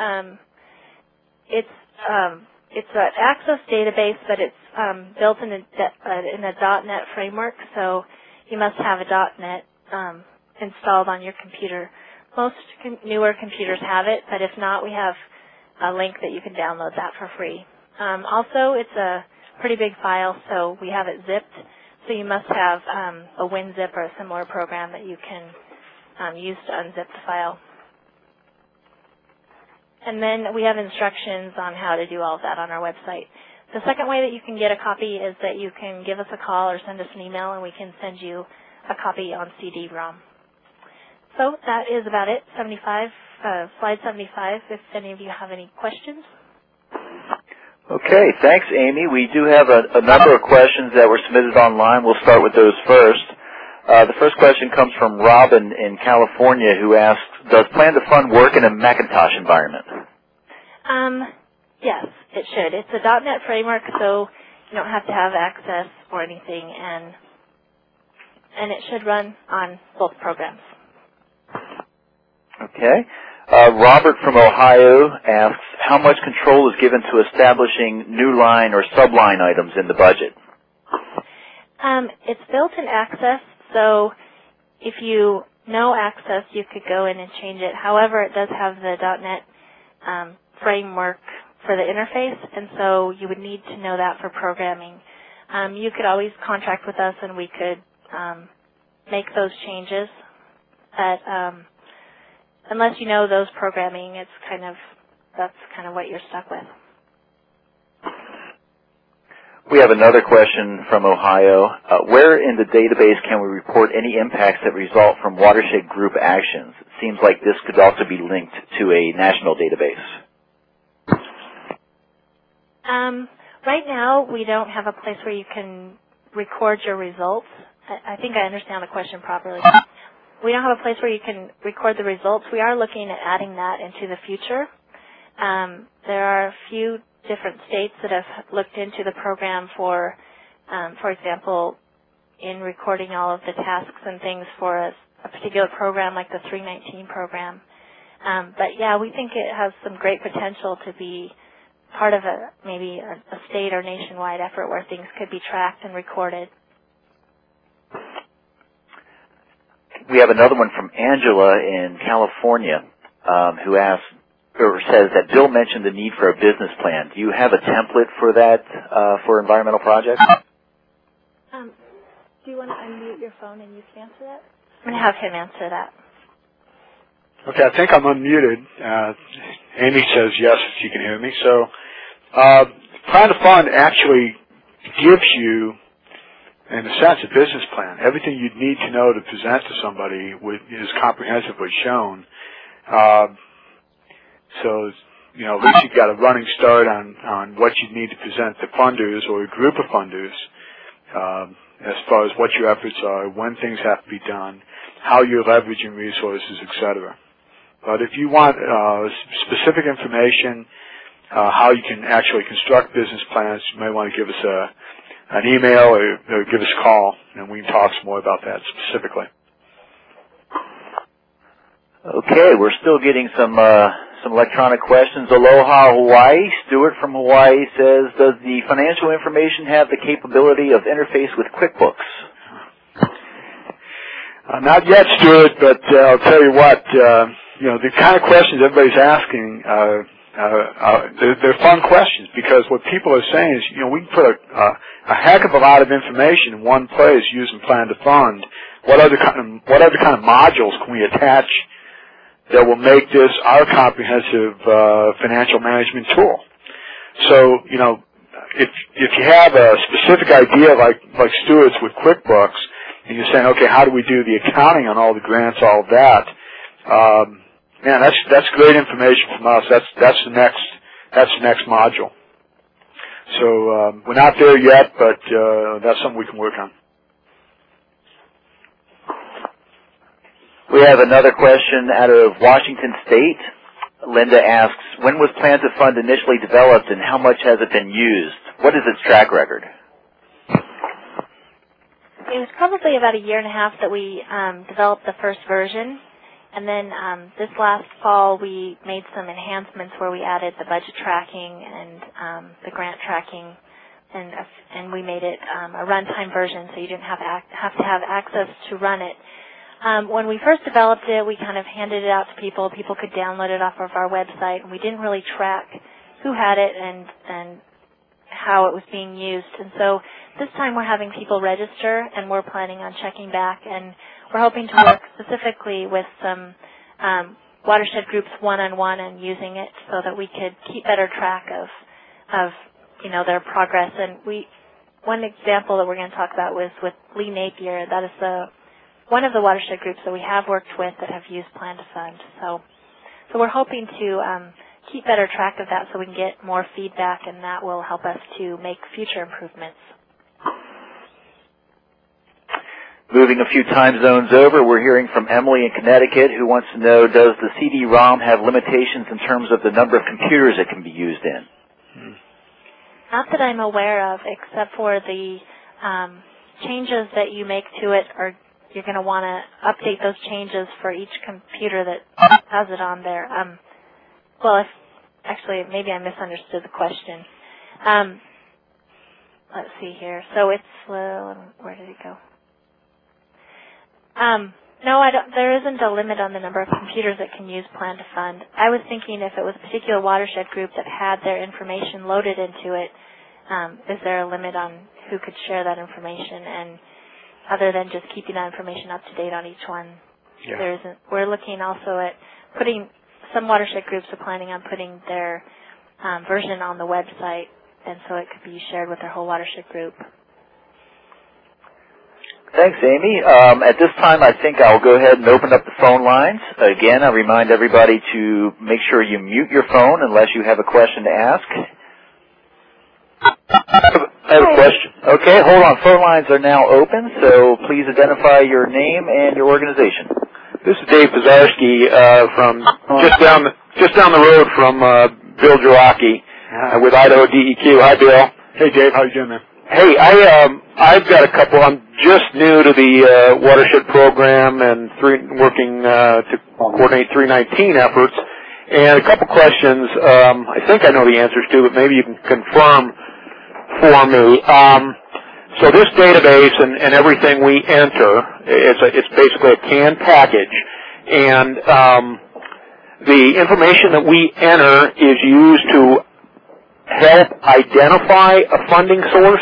it's an Access database, but it's built in a .NET framework, so you must have a .NET installed on your computer. Most newer computers have it, but if not, we have a link that you can download that for free. Also, it's a pretty big file, so we have it zipped, so you must have a WinZip or a similar program that you can use to unzip the file. And then we have instructions on how to do all of that on our website. The second way that you can get a copy is that you can give us a call or send us an email, and we can send you a copy on CD-ROM. So that is about it, slide 75, if any of you have any questions. Okay, thanks, Amy. We do have a number of questions that were submitted online. We'll start with those first. The first question comes from Robin in California, who asks, does Plan to Fund work in a Macintosh environment? Yes, it should. It's a .NET framework, so you don't have to have access or anything, and it should run on both programs. Okay. Robert from Ohio asks, how much control is given to establishing new line or subline items in the budget? It's built in Access, so if you know Access, you could go in and change it. However, it does have the .NET framework for the interface, and so you would need to know that for programming. You could always contract with us, and we could make those changes, but unless you know those programming, that's kind of what you're stuck with. We have another question from Ohio. Where in the database can we report any impacts that result from watershed group actions? It seems like this could also be linked to a national database. Right now, we don't have a place where you can record your results. I think I understand the question properly. We don't have a place where you can record the results. We are looking at adding that into the future. There are a few different states that have looked into the program for example, in recording all of the tasks and things for a particular program like the 319 program. But yeah, we think it has some great potential to be part of maybe a state or nationwide effort where things could be tracked and recorded. We have another one from Angela in California, who asks, or says that Bill mentioned the need for a business plan. Do you have a template for that, for environmental projects? Do you want to unmute your phone and you can answer that? I'm going to have him answer that. Okay, I think I'm unmuted. Amy says yes if she can hear me. So, Plan to Fund actually gives you, in a sense, a business plan. Everything you'd need to know to present to somebody is comprehensively shown. So, at least you've got a running start on what you need to present to funders or a group of funders, as far as what your efforts are, when things have to be done, how you're leveraging resources, etc. But if you want specific information, how you can actually construct business plans, you may want to give us an email or give us a call, and we can talk some more about that specifically. Okay, we're still getting some electronic questions. Aloha, Hawaii. Stuart from Hawaii says, does the financial information have the capability of interface with QuickBooks? Not yet, Stuart, but I'll tell you what, the kind of questions everybody's asking they're fun questions, because what people are saying is, we can put a heck of a lot of information in one place using Plan to Fund. What other kind of modules can we attach that will make this our comprehensive financial management tool? So, if you have a specific idea like Stuart's with QuickBooks, and you're saying, okay, how do we do the accounting on all the grants, all of that? Man, that's great information from us. That's the next module. So we're not there yet, but that's something we can work on. We have another question out of Washington State. Linda asks, when was Plan to Fund initially developed, and how much has it been used? What is its track record? it was probably about a year and a half that we developed the first version. And then this last fall, we made some enhancements where we added the budget tracking and the grant tracking, and we made it a runtime version, so you didn't have to have access to run it. When we first developed it, we kind of handed it out to people. People could download it off of our website, and we didn't really track who had it and how it was being used. And so this time we're having people register, and we're planning on checking back, and we're hoping to work specifically with some watershed groups one-on-one and using it so that we could keep better track of their progress. And one example that we're going to talk about was with Lee Napier. That is one of the watershed groups that we have worked with that have used Plan to Fund. So we're hoping to keep better track of that so we can get more feedback, and that will help us to make future improvements. Moving a few time zones over, we're hearing from Emily in Connecticut, who wants to know, does the CD-ROM have limitations in terms of the number of computers it can be used in? Not that I'm aware of, except for the changes that you make to it, or you're going to want to update those changes for each computer that has it on there. Actually, maybe I misunderstood the question. Let's see here. So it's, where did it go? No, there isn't a limit on the number of computers that can use Plan to Fund. I was thinking if it was a particular watershed group that had their information loaded into it, is there a limit on who could share that information? And other than just keeping that information up to date on each one, there isn't. We're looking also at putting, some watershed groups are planning on putting their version on the website, and so it could be shared with their whole watershed group. Thanks, Amy. At this time, I think I'll go ahead and open up the phone lines. Again, I remind everybody to make sure you mute your phone unless you have a question to ask. I have a question. Okay, hold on. Phone lines are now open, so please identify your name and your organization. This is Dave Pizarski from just down the road from Bill Jarocki with Idaho DEQ. Hi, Bill. Hey, Dave. How you doing, man? Hey, I've got a couple. I'm just new to the watershed program and working to coordinate 319 efforts, and a couple questions. I think I know the answers to, but maybe you can confirm for me. So this database and everything we enter, it's basically a canned package, and the information that we enter is used to help identify a funding source.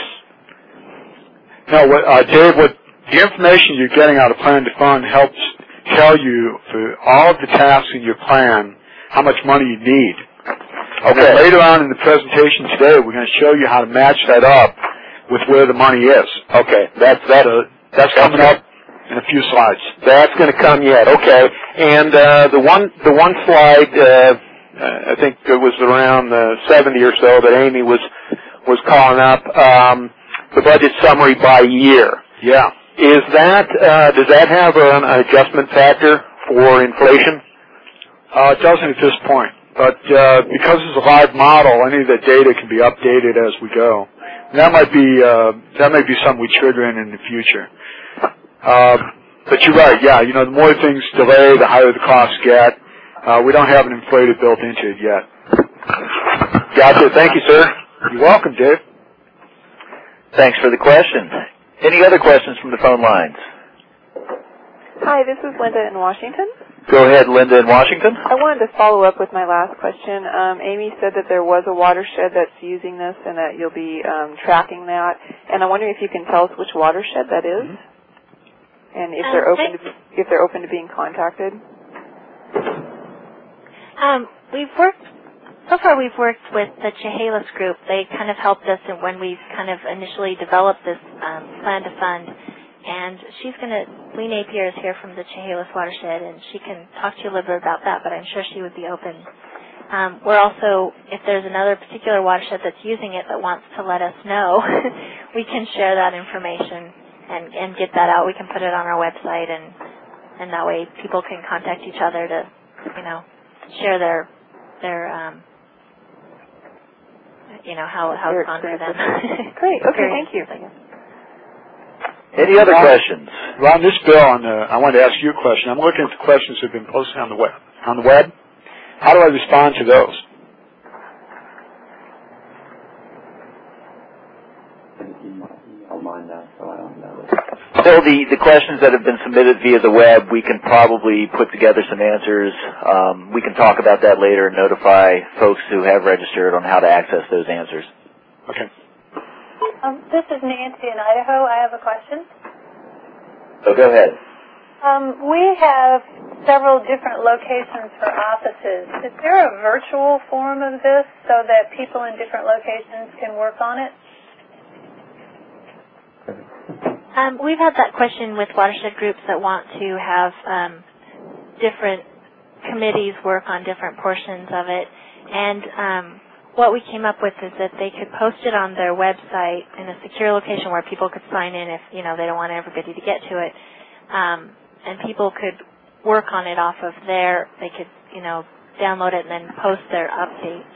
No, Dave, what the information you're getting out of Plan to Fund helps tell you for all of the tasks in your plan how much money you need. Okay. Later on in the presentation today, we're going to show you how to match that up with where the money is. Okay, that's coming up in a few slides. That's going to come yet. Okay, and the one slide, I think it was around 70 or so that Amy was calling up. The budget summary by year. Yeah. Is that does that have an adjustment factor for inflation? It doesn't at this point, but because it's a live model, any of the data can be updated as we go. And that might be something we trigger in the future. But you're right. Yeah, the more things delay, the higher the costs get. We don't have an inflator built into it yet. Gotcha. Thank you, sir. You're welcome, Dave. Thanks for the question. Any other questions from the phone lines? Hi, this is Linda in Washington. Go ahead, Linda in Washington. I wanted to follow up with my last question. Amy said that there was a watershed that's using this and that you'll be tracking that. And I'm wondering if you can tell us which watershed that is, and if they're open to being contacted. So far we've worked with the Chehalis group. They kind of helped us when we kind of initially developed this Plan to Fund. And Lee Napier is here from the Chehalis watershed, and she can talk to you a little bit about that, but I'm sure she would be open. We're also, if there's another particular watershed that's using it that wants to let us know, we can share that information and get that out. We can put it on our website, and that way people can contact each other to, share their how it's gone for them. Great. Okay, thank you. Any other questions? Ron, this bill, I wanted to ask you a question. I'm looking at the questions that have been posted on the web. How do I respond to those? So the questions that have been submitted via the web, we can probably put together some answers. We can talk about that later and notify folks who have registered on how to access those answers. Okay. This is Nancy in Idaho. I have a question. So go ahead. We have several different locations for offices. Is there a virtual form of this so that people in different locations can work on it? We've had that question with watershed groups that want to have different committees work on different portions of it. And what we came up with is that they could post it on their website in a secure location where people could sign in if, they don't want everybody to get to it. And people could work on it off of there. They could, download it and then post their updates.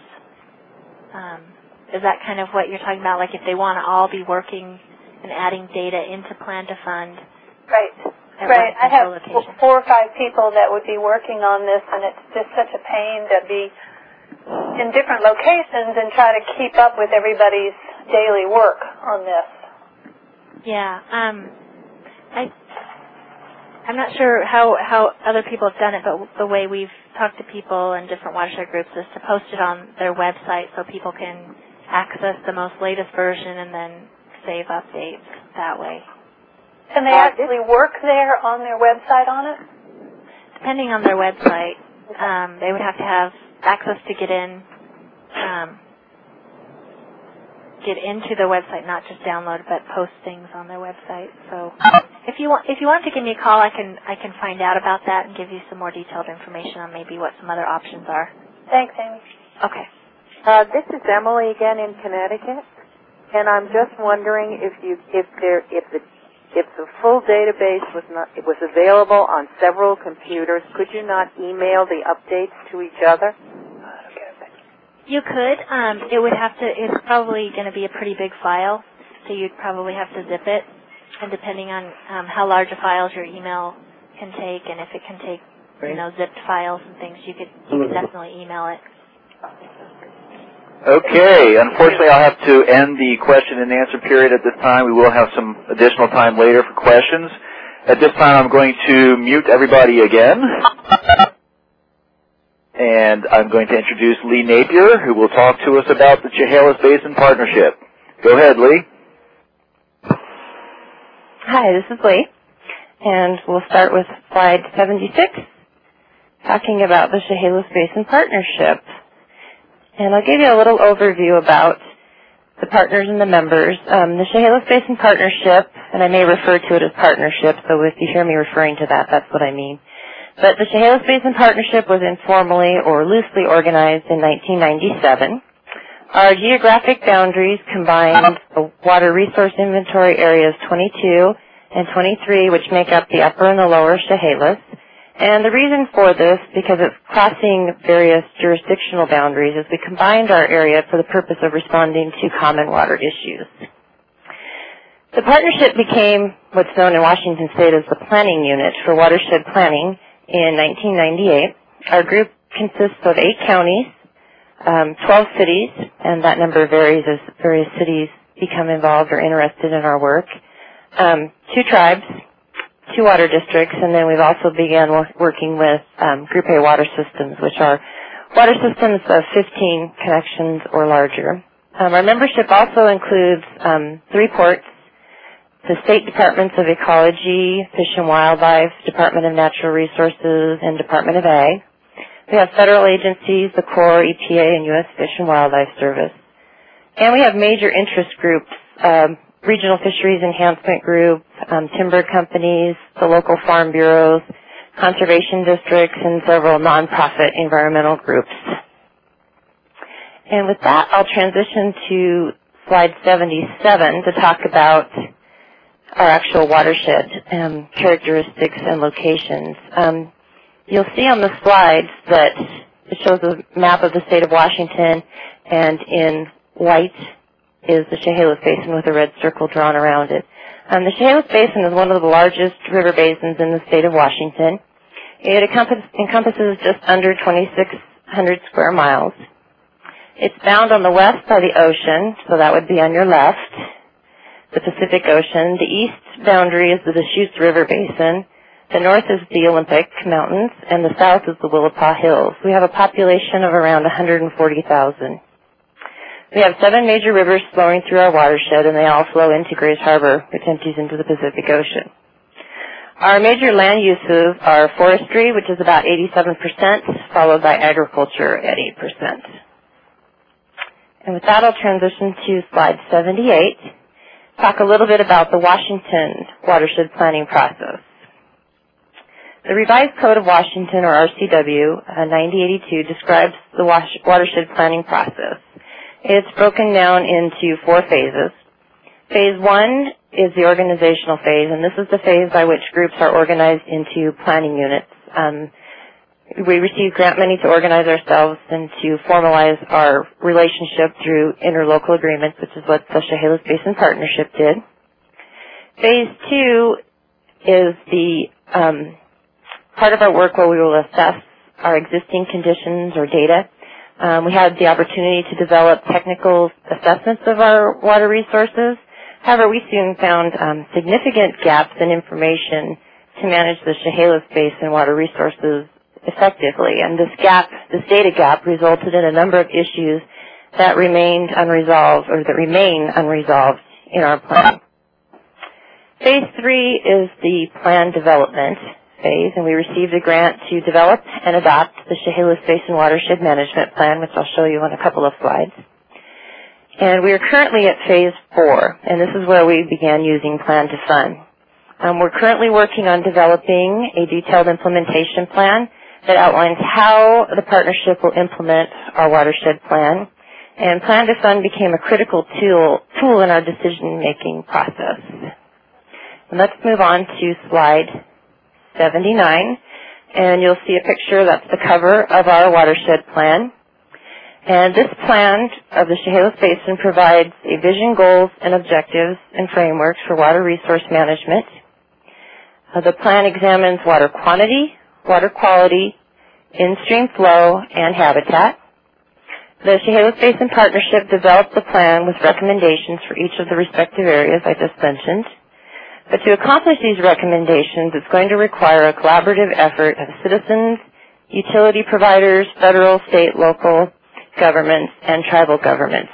Is that kind of what you're talking about? Like if they want to all be working and adding data into Plan to Fund? Right. I have 4 or 5 people that would be working on this, and it's just such a pain to be in different locations and try to keep up with everybody's daily work on this. Yeah. I'm not sure how other people have done it, but the way we've talked to people in different watershed groups is to post it on their website so people can access the most latest version and then save updates that way. Can they actually work there on their website on it? Depending on their website, they would have to have access to get into their website, not just download, but post things on their website. So, if you want to give me a call, I can find out about that and give you some more detailed information on maybe what some other options are. Thanks, Amy. Okay. This is Emily again in Connecticut, and I'm just wondering if the full database was available on several computers, could you not email the updates to each other? You could. It's probably going to be a pretty big file, so you'd probably have to zip it. And depending on how large a file your email can take, and if it can take, zipped files and things, you could definitely email it. Okay. Unfortunately, I'll have to end the question and answer period at this time. We will have some additional time later for questions. At this time, I'm going to mute everybody again. And I'm going to introduce Lee Napier, who will talk to us about the Chehalis Basin Partnership. Go ahead, Lee. Hi, this is Lee. And we'll start with slide 76, talking about the Chehalis Basin Partnership. And I'll give you a little overview about the partners and the members. The Chehalis Basin Partnership, and I may refer to it as partnership, so if you hear me referring to that, that's what I mean. But the Chehalis Basin Partnership was informally or loosely organized in 1997. Our geographic boundaries combine the water resource inventory areas 22 and 23, which make up the upper and the lower Chehalis. And the reason for this, because it's crossing various jurisdictional boundaries, is we combined our area for the purpose of responding to common water issues. The partnership became what's known in Washington State as the Planning Unit for Watershed Planning in 1998. Our group consists of 8 counties, 12 cities, and that number varies as various cities become involved or interested in our work, 2 tribes, 2 water districts, and then we've also begun working with Group A water systems, which are water systems of 15 connections or larger. Our membership also includes 3 ports, the State Departments of Ecology, Fish and Wildlife, Department of Natural Resources, and Department of Ag. We have federal agencies, the Corps, EPA, and U.S. Fish and Wildlife Service. And we have major interest groups, Regional Fisheries Enhancement Group, timber companies, the local farm bureaus, conservation districts, and several nonprofit environmental groups. And with that, I'll transition to slide 77 to talk about our actual watershed characteristics and locations. You'll see on the slides that it shows a map of the state of Washington, and in white is the Chehalis Basin with a red circle drawn around it. The Chehalis Basin is one of the largest river basins in the state of Washington. It encompasses just under 2,600 square miles. It's bound on the west by the ocean, so that would be on your left, the Pacific Ocean. The east boundary is the Deschutes River Basin. The north is the Olympic Mountains, and the south is the Willapa Hills. We have a population of around 140,000. We have 7 major rivers flowing through our watershed, and they all flow into Grays Harbor, which empties into the Pacific Ocean. Our major land uses are forestry, which is about 87%, followed by agriculture at 8%. And with that, I'll transition to slide 78, talk a little bit about the Washington watershed planning process. The Revised Code of Washington, or RCW, 9082, describes the watershed planning process. It's broken down into 4 phases. Phase 1 is the organizational phase, and this is the phase by which groups are organized into planning units. We receive grant money to organize ourselves and to formalize our relationship through interlocal agreements, which is what the Chehalis Basin Partnership did. Phase 2 is the part of our work where we will assess our existing conditions or data. We had the opportunity to develop technical assessments of our water resources. However, we soon found significant gaps in information to manage the Chehalis Basin water resources effectively. And this data gap resulted in a number of issues that remain unresolved in our plan. Phase 3 is the plan development phase, and we received a grant to develop and adopt the Chehalis Basin Watershed Management Plan, which I'll show you on a couple of slides. And we are currently at phase 4, and this is where we began using Plan to Fund. We're currently working on developing a detailed implementation plan that outlines how the partnership will implement our watershed plan. And Plan to Fund became a critical tool in our decision-making process. And let's move on to slide 79, and you'll see a picture that's the cover of our watershed plan. And this plan of the Chehalis Basin provides a vision, goals, and objectives and frameworks for water resource management. The plan examines water quantity, water quality, in-stream flow, and habitat. The Chehalis Basin Partnership developed the plan with recommendations for each of the respective areas I just mentioned. But to accomplish these recommendations, it's going to require a collaborative effort of citizens, utility providers, federal, state, local governments, and tribal governments.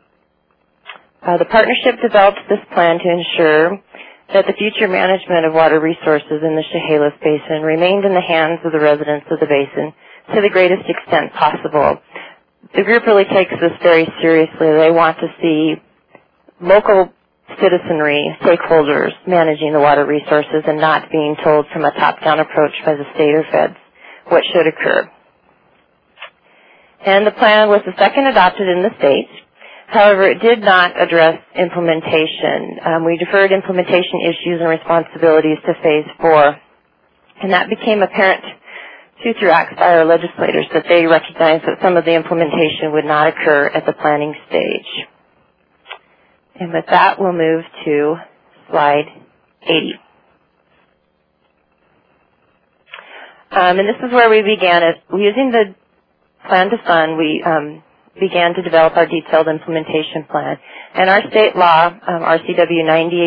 The partnership developed this plan to ensure that the future management of water resources in the Chehalis Basin remained in the hands of the residents of the basin to the greatest extent possible. The group really takes this very seriously. They want to see local citizenry, stakeholders managing the water resources and not being told from a top-down approach by the state or feds what should occur. And the plan was the second adopted in the state. However, it did not address implementation. We deferred implementation issues and responsibilities to phase 4. And that became apparent through acts by our legislators that they recognized that some of the implementation would not occur at the planning stage. And with that, we'll move to slide 80. And this is where we began. Using the Plan to Fund, we began to develop our detailed implementation plan. And our state law, RCW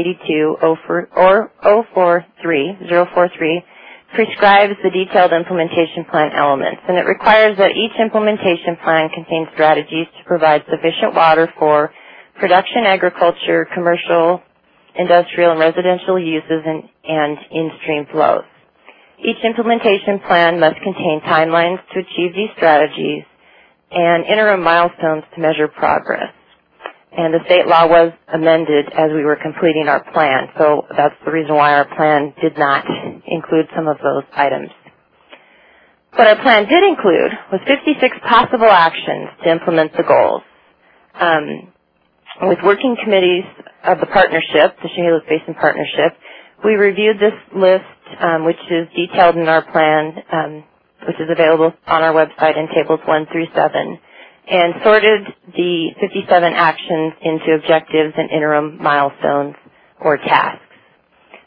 9082-043, prescribes the detailed implementation plan elements. And it requires that each implementation plan contain strategies to provide sufficient water for production, agriculture, commercial, industrial, and residential uses, and in-stream flows. Each implementation plan must contain timelines to achieve these strategies and interim milestones to measure progress. And the state law was amended as we were completing our plan, so that's the reason why our plan did not include some of those items. What our plan did include was 56 possible actions to implement the goals. With working committees of the partnership, the Chehalis Basin Partnership, we reviewed this list, which is detailed in our plan, which is available on our website in tables 1 through 7, and sorted the 57 actions into objectives and interim milestones or tasks.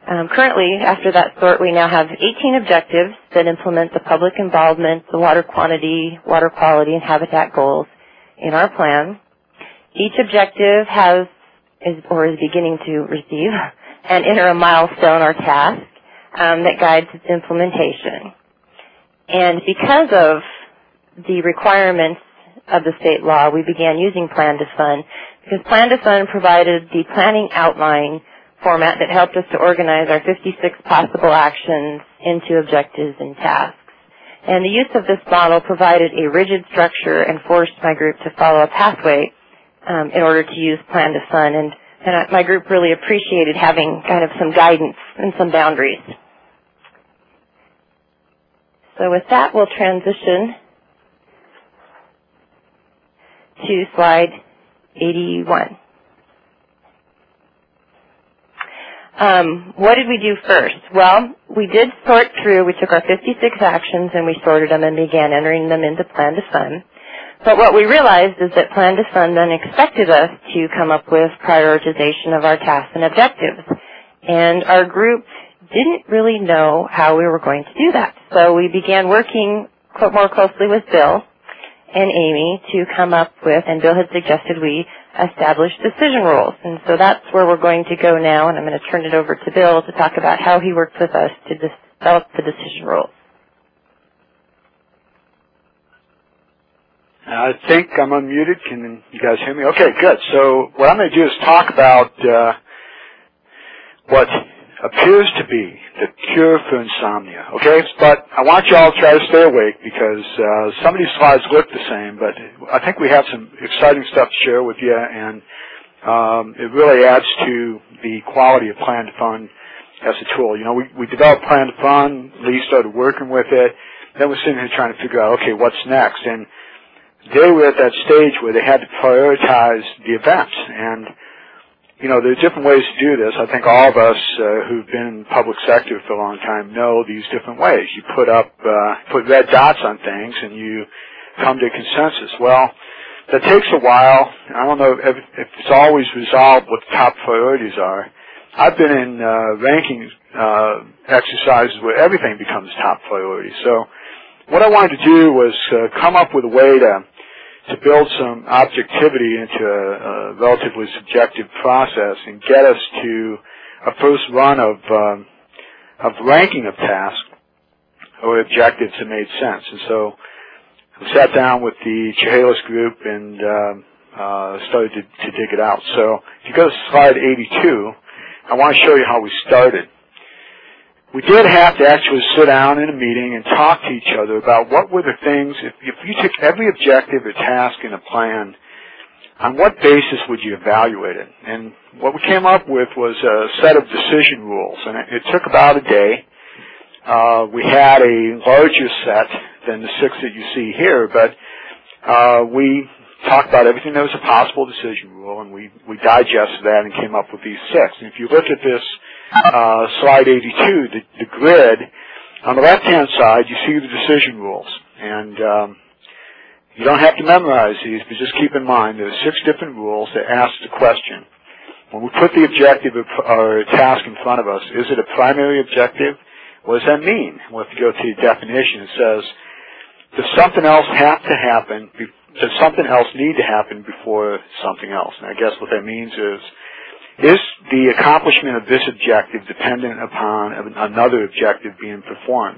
Currently, after that sort, we now have 18 objectives that implement the public involvement, the water quantity, water quality, and habitat goals in our plan. Each objective is beginning to receive an interim milestone or task that guides its implementation. And because of the requirements of the state law, we began using Plan to Fund, because Plan to Fund provided the planning outline format that helped us to organize our 56 possible actions into objectives and tasks. And the use of this model provided a rigid structure and forced my group to follow a pathway in order to use Plan to Fund. And my group really appreciated having kind of some guidance and some boundaries. So with that, we'll transition to slide 81. What did we do first? Well, we did sort through. We took our 56 actions and we sorted them and began entering them into Plan to Fund. But what we realized is that Plan to Fund then expected us to come up with prioritization of our tasks and objectives. And our group didn't really know how we were going to do that. So we began working more closely with Bill and Amy to come up with, and Bill had suggested we establish decision rules. And so that's where we're going to go now, and I'm going to turn it over to Bill to talk about how he worked with us to develop the decision rules. I think I'm unmuted. Can you guys hear me? Okay, good. So what I'm going to do is talk about what appears to be the cure for insomnia, okay? But I want you all to try to stay awake because some of these slides look the same, but I think we have some exciting stuff to share with you, and it really adds to the quality of Plan to Fund as a tool. You know, we developed Plan to Fund, Lee started working with it, then we're sitting here trying to figure out, okay, what's next? And they were at that stage where they had to prioritize the events, and you know, there are different ways to do this. I think all of us who've been in public sector for a long time know these different ways. You put red dots on things and you come to consensus. Well, that takes a while. I don't know if it's always resolved what the top priorities are. I've been in ranking exercises where everything becomes top priority. So what I wanted to do was come up with a way to build some objectivity into a relatively subjective process and get us to a first run of ranking of tasks or objectives that made sense. And so I sat down with the Chehalis group and started to dig it out. So if you go to slide 82, I want to show you how we started. We did have to actually sit down in a meeting and talk to each other about what were the things, if you took every objective or task in a plan, on what basis would you evaluate it? And what we came up with was a set of decision rules, and it took about a day. We had a larger set than the 6 that you see here, but we talked about everything that was a possible decision rule, and we digested that and came up with these 6. And if you look at this slide 82, the grid, on the left-hand side, you see the decision rules. And you don't have to memorize these, but just keep in mind there are 6 different rules that ask the question. When we put the objective or task in front of us, is it a primary objective? What does that mean? Well, if you go to the definition, it says, does something else have to happen? Does something else need to happen before something else? And I guess what that means is the accomplishment of this objective dependent upon another objective being performed?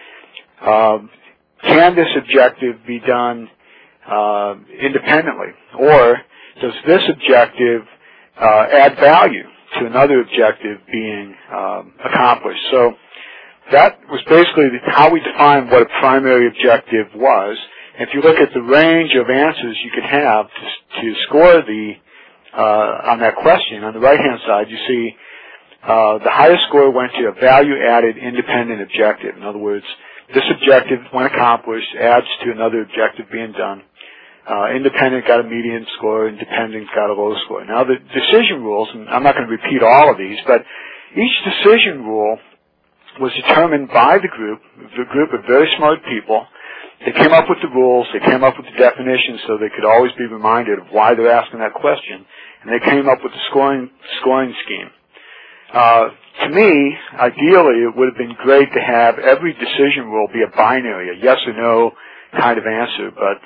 Can this objective be done independently? Or does this objective add value to another objective being accomplished? So that was basically how we defined what a primary objective was. And if you look at the range of answers you could have to score on that question, on the right-hand side, you see the highest score went to a value-added independent objective. In other words, this objective, when accomplished, adds to another objective being done. Independent got a median score, independent got a low score. Now, the decision rules, and I'm not going to repeat all of these, but each decision rule was determined by the group of very smart people. They came up with the rules, they came up with the definitions so they could always be reminded of why they're asking that question, and they came up with the scoring scheme. to me, ideally, it would have been great to have every decision rule be a binary, a yes or no kind of answer. But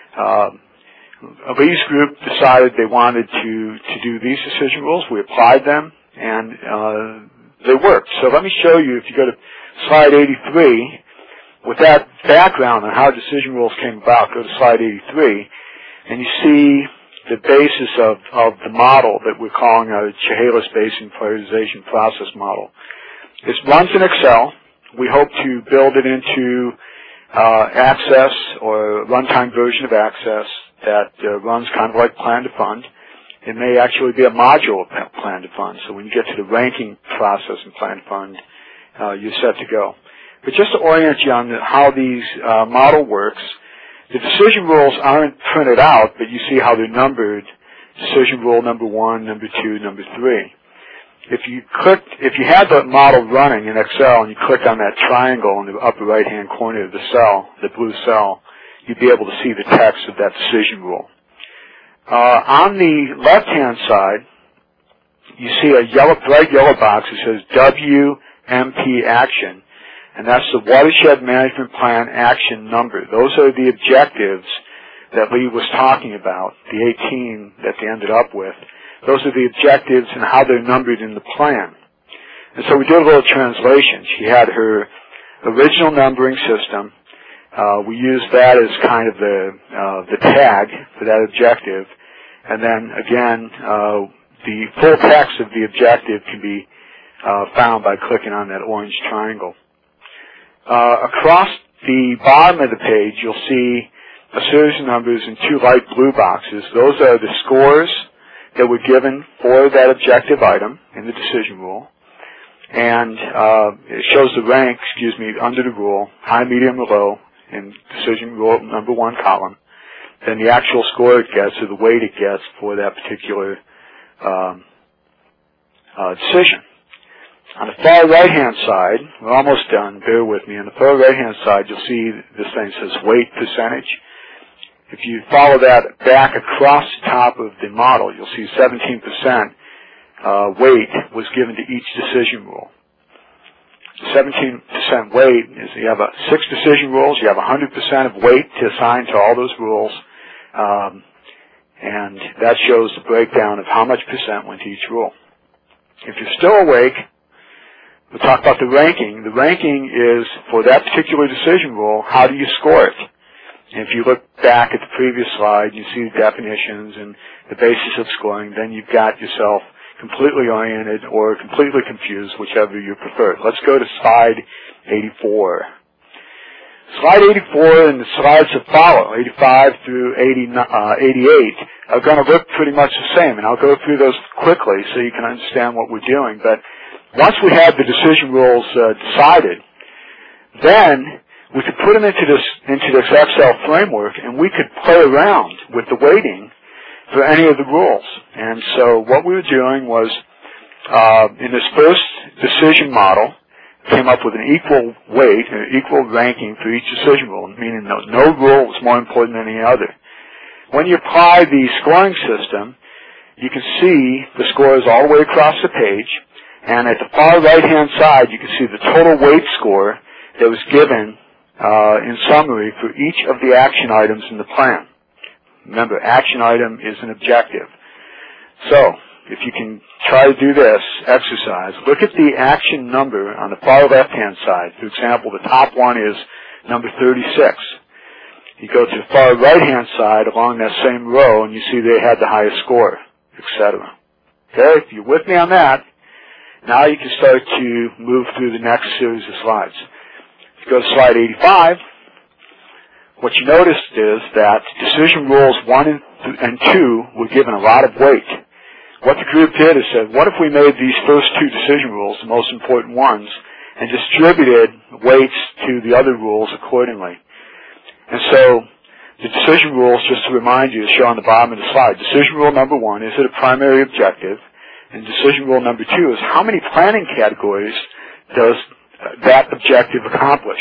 Lee's group decided they wanted to do these decision rules. We applied them, and they worked. So let me show you, if you go to slide 83, with that background on how decision rules came about, go to slide 83, and you see the basis of the model that we're calling a Chehalis Basin Prioritization Process Model. It runs in Excel. We hope to build it into Access or a runtime version of Access that runs kind of like Plan to Fund. It may actually be a module of Plan to Fund. So when you get to the ranking process in Plan to Fund, you're set to go. But just to orient you on how these model works, the decision rules aren't printed out, but you see how they're numbered. Decision rule number 1, number 2, number 3. If you had the model running in Excel and you click on that triangle in the upper right-hand corner of the cell, the blue cell, you'd be able to see the text of that decision rule. On the left-hand side, you see a bright yellow box that says WMP Action, and that's the Watershed Management Plan Action Number. Those are the objectives that Lee was talking about, the 18 that they ended up with. Those are the objectives and how they're numbered in the plan. And so we did a little translation. She had her original numbering system. We used that as kind of the tag for that objective. And then, again, the full text of the objective can be found by clicking on that orange triangle. Across the bottom of the page, you'll see a series of numbers in 2 light blue boxes. Those are the scores that were given for that objective item in the decision rule. And it shows the rank, under the rule, high, medium, or low in decision rule number 1 column. Then the actual score it gets, or the weight it gets for that particular decision. On the far right-hand side, we're almost done, bear with me. On the far right-hand side, you'll see this thing says weight percentage. If you follow that back across the top of the model, you'll see 17% weight was given to each decision rule. 17% weight is you have 6 decision rules, you have 100% of weight to assign to all those rules, and that shows the breakdown of how much percent went to each rule. If you're still awake, we'll talk about the ranking. The ranking is, for that particular decision rule, how do you score it? And if you look back at the previous slide, you see the definitions and the basis of scoring, then you've got yourself completely oriented or completely confused, whichever you prefer. Let's go to slide 84. Slide 84 and the slides that follow, 85 through 88, are going to look pretty much the same, and I'll go through those quickly so you can understand what we're doing. But once we have the decision rules decided, then we could put them into this Excel framework, and we could play around with the weighting for any of the rules. And so what we were doing was, in this first decision model, came up with an equal weight, an equal ranking for each decision rule, meaning no rule was more important than any other. When you apply the scoring system, you can see the scores all the way across the page, and at the far right-hand side, you can see the total weight score that was given in summary for each of the action items in the plan. Remember, action item is an objective. So, if you can try to do this exercise, look at the action number on the far left-hand side. For example, the top one is number 36. You go to the far right-hand side along that same row, and you see they had the highest score, etc. Okay, if you're with me on that, now you can start to move through the next series of slides. If you go to slide 85, what you noticed is that decision rules 1 and 2 were given a lot of weight. What the group did is said, what if we made these first 2 decision rules the most important ones and distributed weights to the other rules accordingly? And so the decision rules, just to remind you, is shown on the bottom of the slide. Decision rule number 1, is it a primary objective? And decision rule number 2 is how many planning categories does that objective accomplish?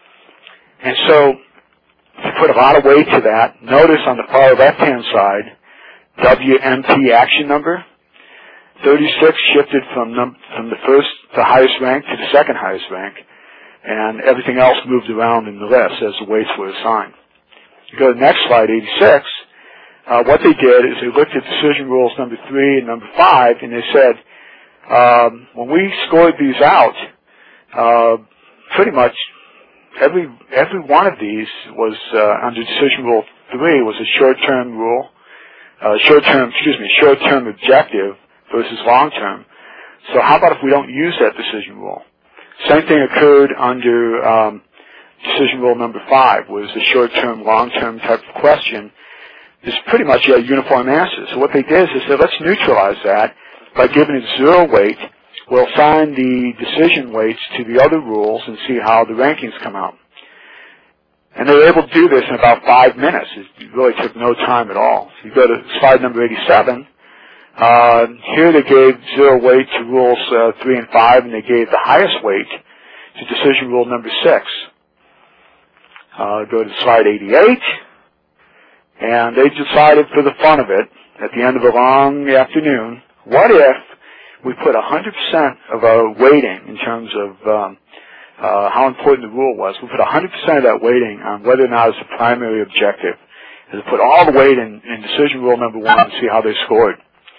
And so to put a lot of weight to that, notice on the far left-hand side, WMP action number. 36 shifted from the first to highest rank to the second highest rank, and everything else moved around in the list as the weights were assigned. You go to the next slide, 86. What they did is they looked at decision rules number 3 and number 5, and they said, when we scored these out, pretty much every one of these was under decision rule 3 was a short-term rule, short-term objective versus long-term. So how about if we don't use that decision rule? Same thing occurred under decision rule number 5, was the short-term, long-term type of question. It's pretty much a uniform answer. So what they did is they said, let's neutralize that by giving it 0 weight. We'll assign the decision weights to the other rules and see how the rankings come out. And they were able to do this in about 5 minutes. It really took no time at all. So you go to slide number 87. Here they gave 0 weight to rules 3 and 5, and they gave the highest weight to decision rule number 6. Go to slide 88. And they decided for the fun of it, at the end of a long afternoon, what if we put 100% of our weighting in terms of how important the rule was. We put 100% of that weighting on whether or not it's a primary objective. And we put all the weight in decision rule number 1 and see how they scored.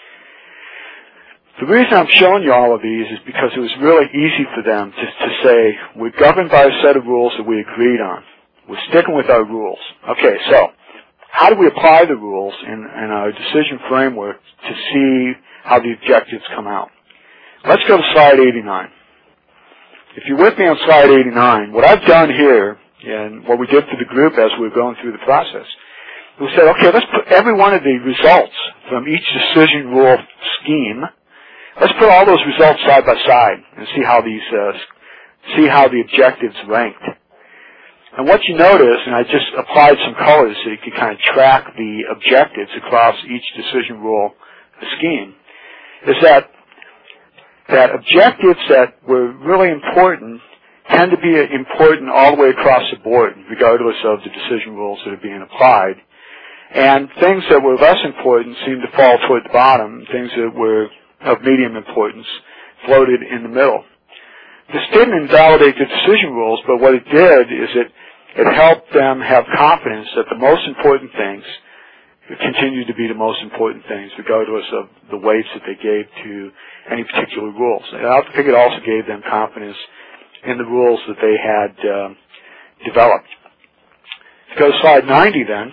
The reason I'm showing you all of these is because it was really easy for them to say, we're governed by a set of rules that we agreed on. We're sticking with our rules. Okay, so how do we apply the rules in our decision framework to see how the objectives come out? Let's go to slide 89. If you're with me on slide 89, what I've done here, and what we did for the group as we were going through the process, we said, okay, let's put every one of the results from each decision rule scheme, let's put all those results side by side and see how the objectives ranked. And what you notice, and I just applied some colors so you could kind of track the objectives across each decision rule scheme, is that objectives that were really important tend to be important all the way across the board, regardless of the decision rules that are being applied. And things that were less important seemed to fall toward the bottom. Things that were of medium importance floated in the middle. This didn't invalidate the decision rules, but what it did is it helped them have confidence that the most important things continue to be the most important things, regardless of the weights that they gave to any particular rules. And I think it also gave them confidence in the rules that they had developed. Let's go to slide 90 then.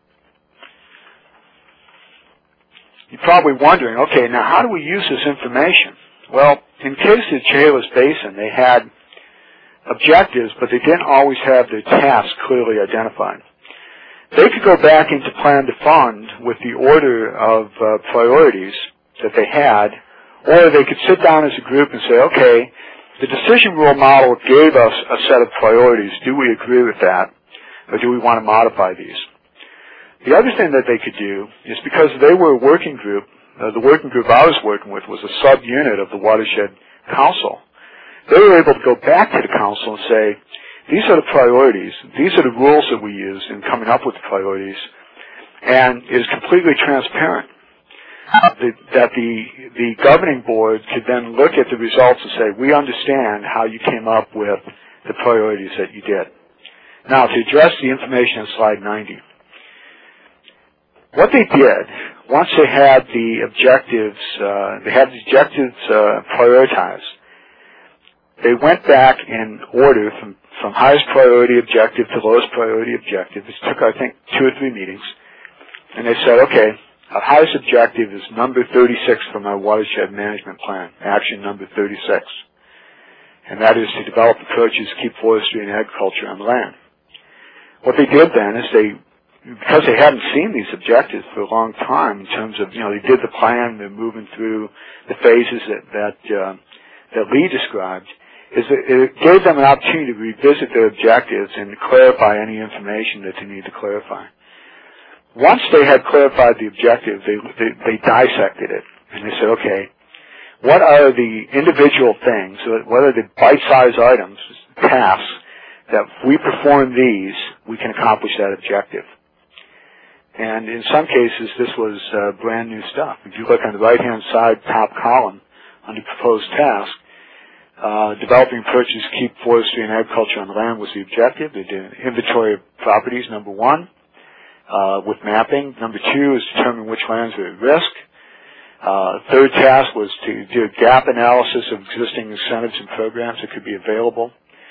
You're probably wondering, okay, now how do we use this information? Well, in case of the Chehalis Basin, they had objectives, but they didn't always have their tasks clearly identified. They could go back into Plan to Fund with the order of priorities that they had, or they could sit down as a group and say, okay, the decision rule model gave us a set of priorities. Do we agree with that, or do we want to modify these? The other thing that they could do is, because they were a working group, the working group I was working with was a subunit of the Watershed Council. They were able to go back to the council and say, these are the priorities, these are the rules that we use in coming up with the priorities, and it is completely transparent that the governing board could then look at the results and say, we understand how you came up with the priorities that you did. Now, to address the information on slide 90, what they did, once they had the objectives, prioritized, they went back in order from highest priority objective to lowest priority objective. It took, I think, 2 or 3 meetings. And they said, okay, our highest objective is number 36 from our watershed management plan, action number 36. And that is to develop approaches to keep forestry and agriculture on the land. What they did then is because they hadn't seen these objectives for a long time in terms of, they did the plan, they're moving through the phases that Lee described, is that it gave them an opportunity to revisit their objectives and to clarify any information that they need to clarify. Once they had clarified the objective, they dissected it, and they said, okay, what are the individual things, what are the bite-sized items, tasks, that if we perform these, we can accomplish that objective? And in some cases, this was brand new stuff. If you look on the right-hand side, top column, under proposed task, developing, purchase, keep forestry and agriculture on the land was the objective. They did an inventory of properties, number one, with mapping. Number two is determine which lands are at risk. Third task was to do a gap analysis of existing incentives and programs that could be available.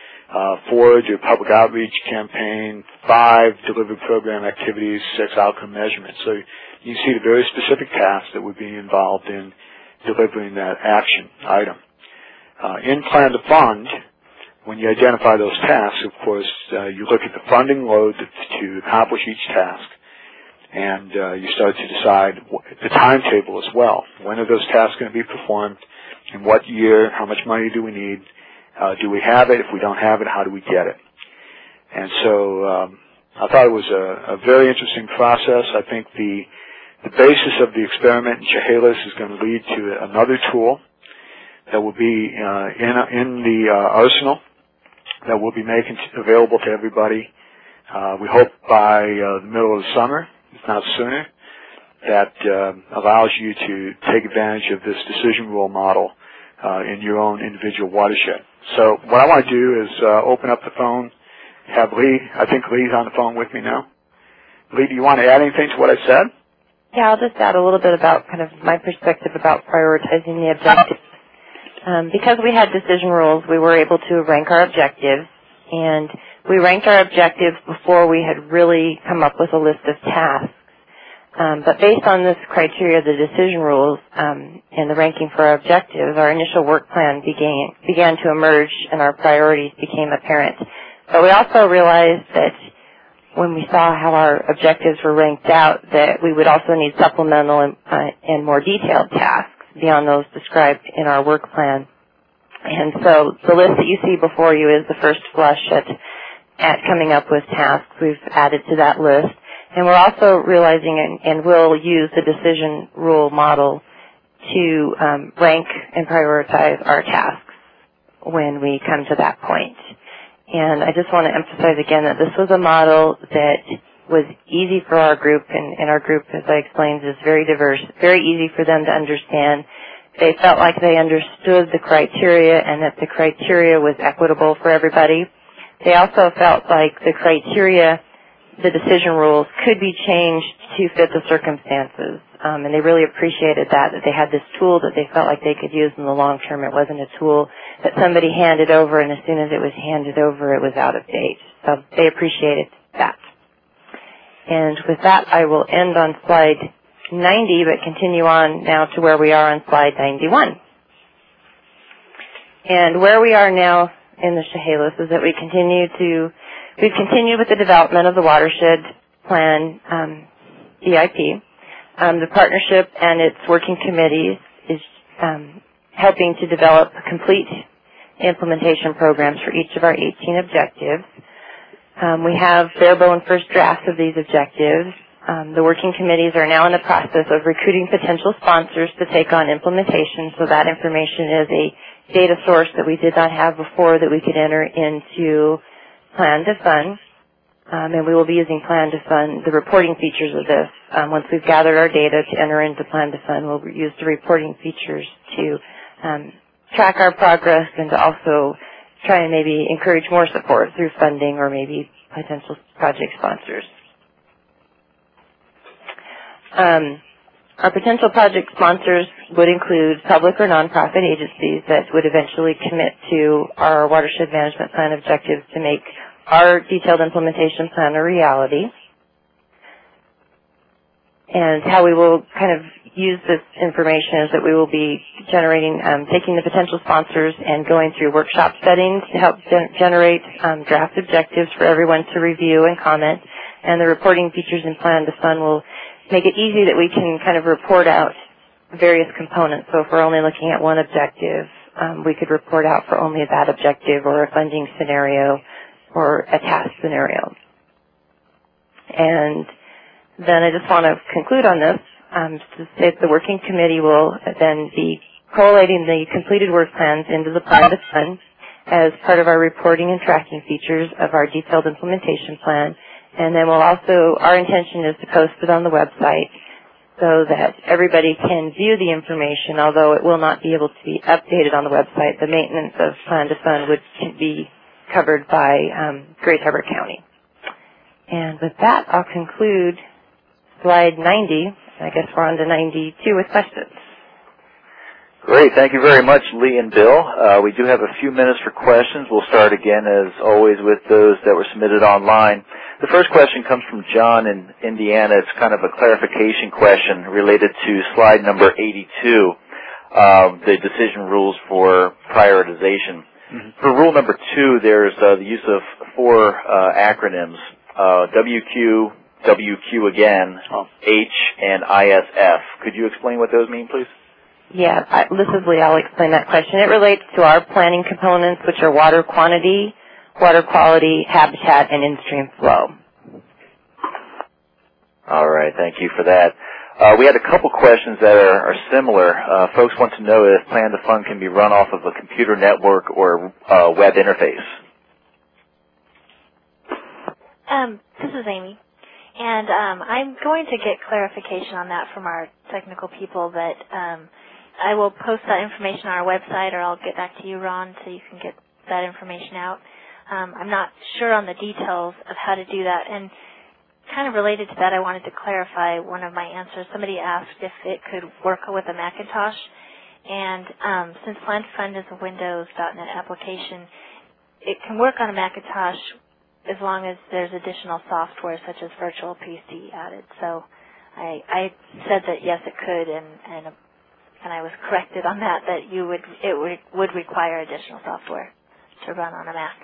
4, do a public outreach campaign. 5, deliver program activities. 6, outcome measurement. So you see the very specific tasks that would be involved in delivering that action item. In Plan to Fund, when you identify those tasks, of course, you look at the funding load to accomplish each task, and you start to decide the timetable as well. When are those tasks going to be performed? In what year? How much money do we need? Do we have it? If we don't have it, how do we get it? And so I thought it was a very interesting process. I think the basis of the experiment in Chehalis is going to lead to another tool that will be in the arsenal that we'll be making available to everybody. We hope by the middle of the summer, if not sooner, that allows you to take advantage of this decision rule model in your own individual watershed. So what I want to do is open up the phone, have Lee. I think Lee's on the phone with me now. Lee, do you want to add anything to what I said? Yeah, I'll just add a little bit about kind of my perspective about prioritizing the objectives. Because we had decision rules, we were able to rank our objectives, and we ranked our objectives before we had really come up with a list of tasks. But based on this criteria, the decision rules, and the ranking for our objectives, our initial work plan began to emerge and our priorities became apparent. But we also realized that when we saw how our objectives were ranked out, that we would also need supplemental and more detailed tasks beyond those described in our work plan. And so the list that you see before you is the first flush at coming up with tasks. We've added to that list. And we're also realizing and will use the decision rule model to rank and prioritize our tasks when we come to that point. And I just want to emphasize again that this was a model that was easy for our group, and our group, as I explained, is very diverse, very easy for them to understand. They felt like they understood the criteria and that the criteria was equitable for everybody. They also felt like the criteria, the decision rules, could be changed to fit the circumstances. And they really appreciated that they had this tool that they felt like they could use in the long term. It wasn't a tool that somebody handed over, and as soon as it was handed over, it was out of date. So they appreciated that. And with that, I will end on slide 90, but continue on now to where we are on slide 91. And where we are now in the Chehalis is that we've continued with the development of the watershed plan, EIP. The partnership and its working committees is helping to develop complete implementation programs for each of our 18 objectives. We have bare-bone first drafts of these objectives. The working committees are now in the process of recruiting potential sponsors to take on implementation, so that information is a data source that we did not have before that we could enter into Plan to Fund. And we will be using Plan to Fund, the reporting features of this. Once we've gathered our data to enter into Plan to Fund, we'll use the reporting features to track our progress and to also try and maybe encourage more support through funding or maybe potential project sponsors. Our potential project sponsors would include public or nonprofit agencies that would eventually commit to our watershed management plan objectives to make our detailed implementation plan a reality. And how we will kind of use this information is that we will be generating, taking the potential sponsors and going through workshop settings to help generate draft objectives for everyone to review and comment. And the reporting features in Plan to Fund will make it easy that we can kind of report out various components. So if we're only looking at one objective, we could report out for only that objective or a funding scenario or a task scenario. And then I just want to conclude on this to say that the working committee will then be collating the completed work plans into the Plan to Fund as part of our reporting and tracking features of our detailed implementation plan. And then our intention is to post it on the website so that everybody can view the information, although it will not be able to be updated on the website. The maintenance of Plan to Fund would be covered by Grays Harbor County. And with that, I'll conclude slide 90. I guess we're on to 92 with questions. Great. Thank you very much, Lee and Bill. We do have a few minutes for questions. We'll start again, as always, with those that were submitted online. The first question comes from John in Indiana. It's kind of a clarification question related to slide number 82, the decision rules for prioritization. Mm-hmm. For rule number 2, there's the use of 4 acronyms, WQ, WQ again, H, and ISF. Could you explain what those mean, please? Yeah, this is Lee. I'll explain that question. It relates to our planning components, which are water quantity, water quality, habitat, and in-stream flow. All right, thank you for that. We had a couple questions that are similar. Folks want to know if Plan to Fund can be run off of a computer network or web interface. This is Amy. And I'm going to get clarification on that from our technical people, but I will post that information on our website, or I'll get back to you, Ron, so you can get that information out. I'm not sure on the details of how to do that. And kind of related to that, I wanted to clarify one of my answers. Somebody asked if it could work with a Macintosh. And since Plan to Fund is a Windows.NET application, it can work on a Macintosh as long as there's additional software such as Virtual PC added. So I said that yes, it could, and I was corrected on that it would require additional software to run on a Mac.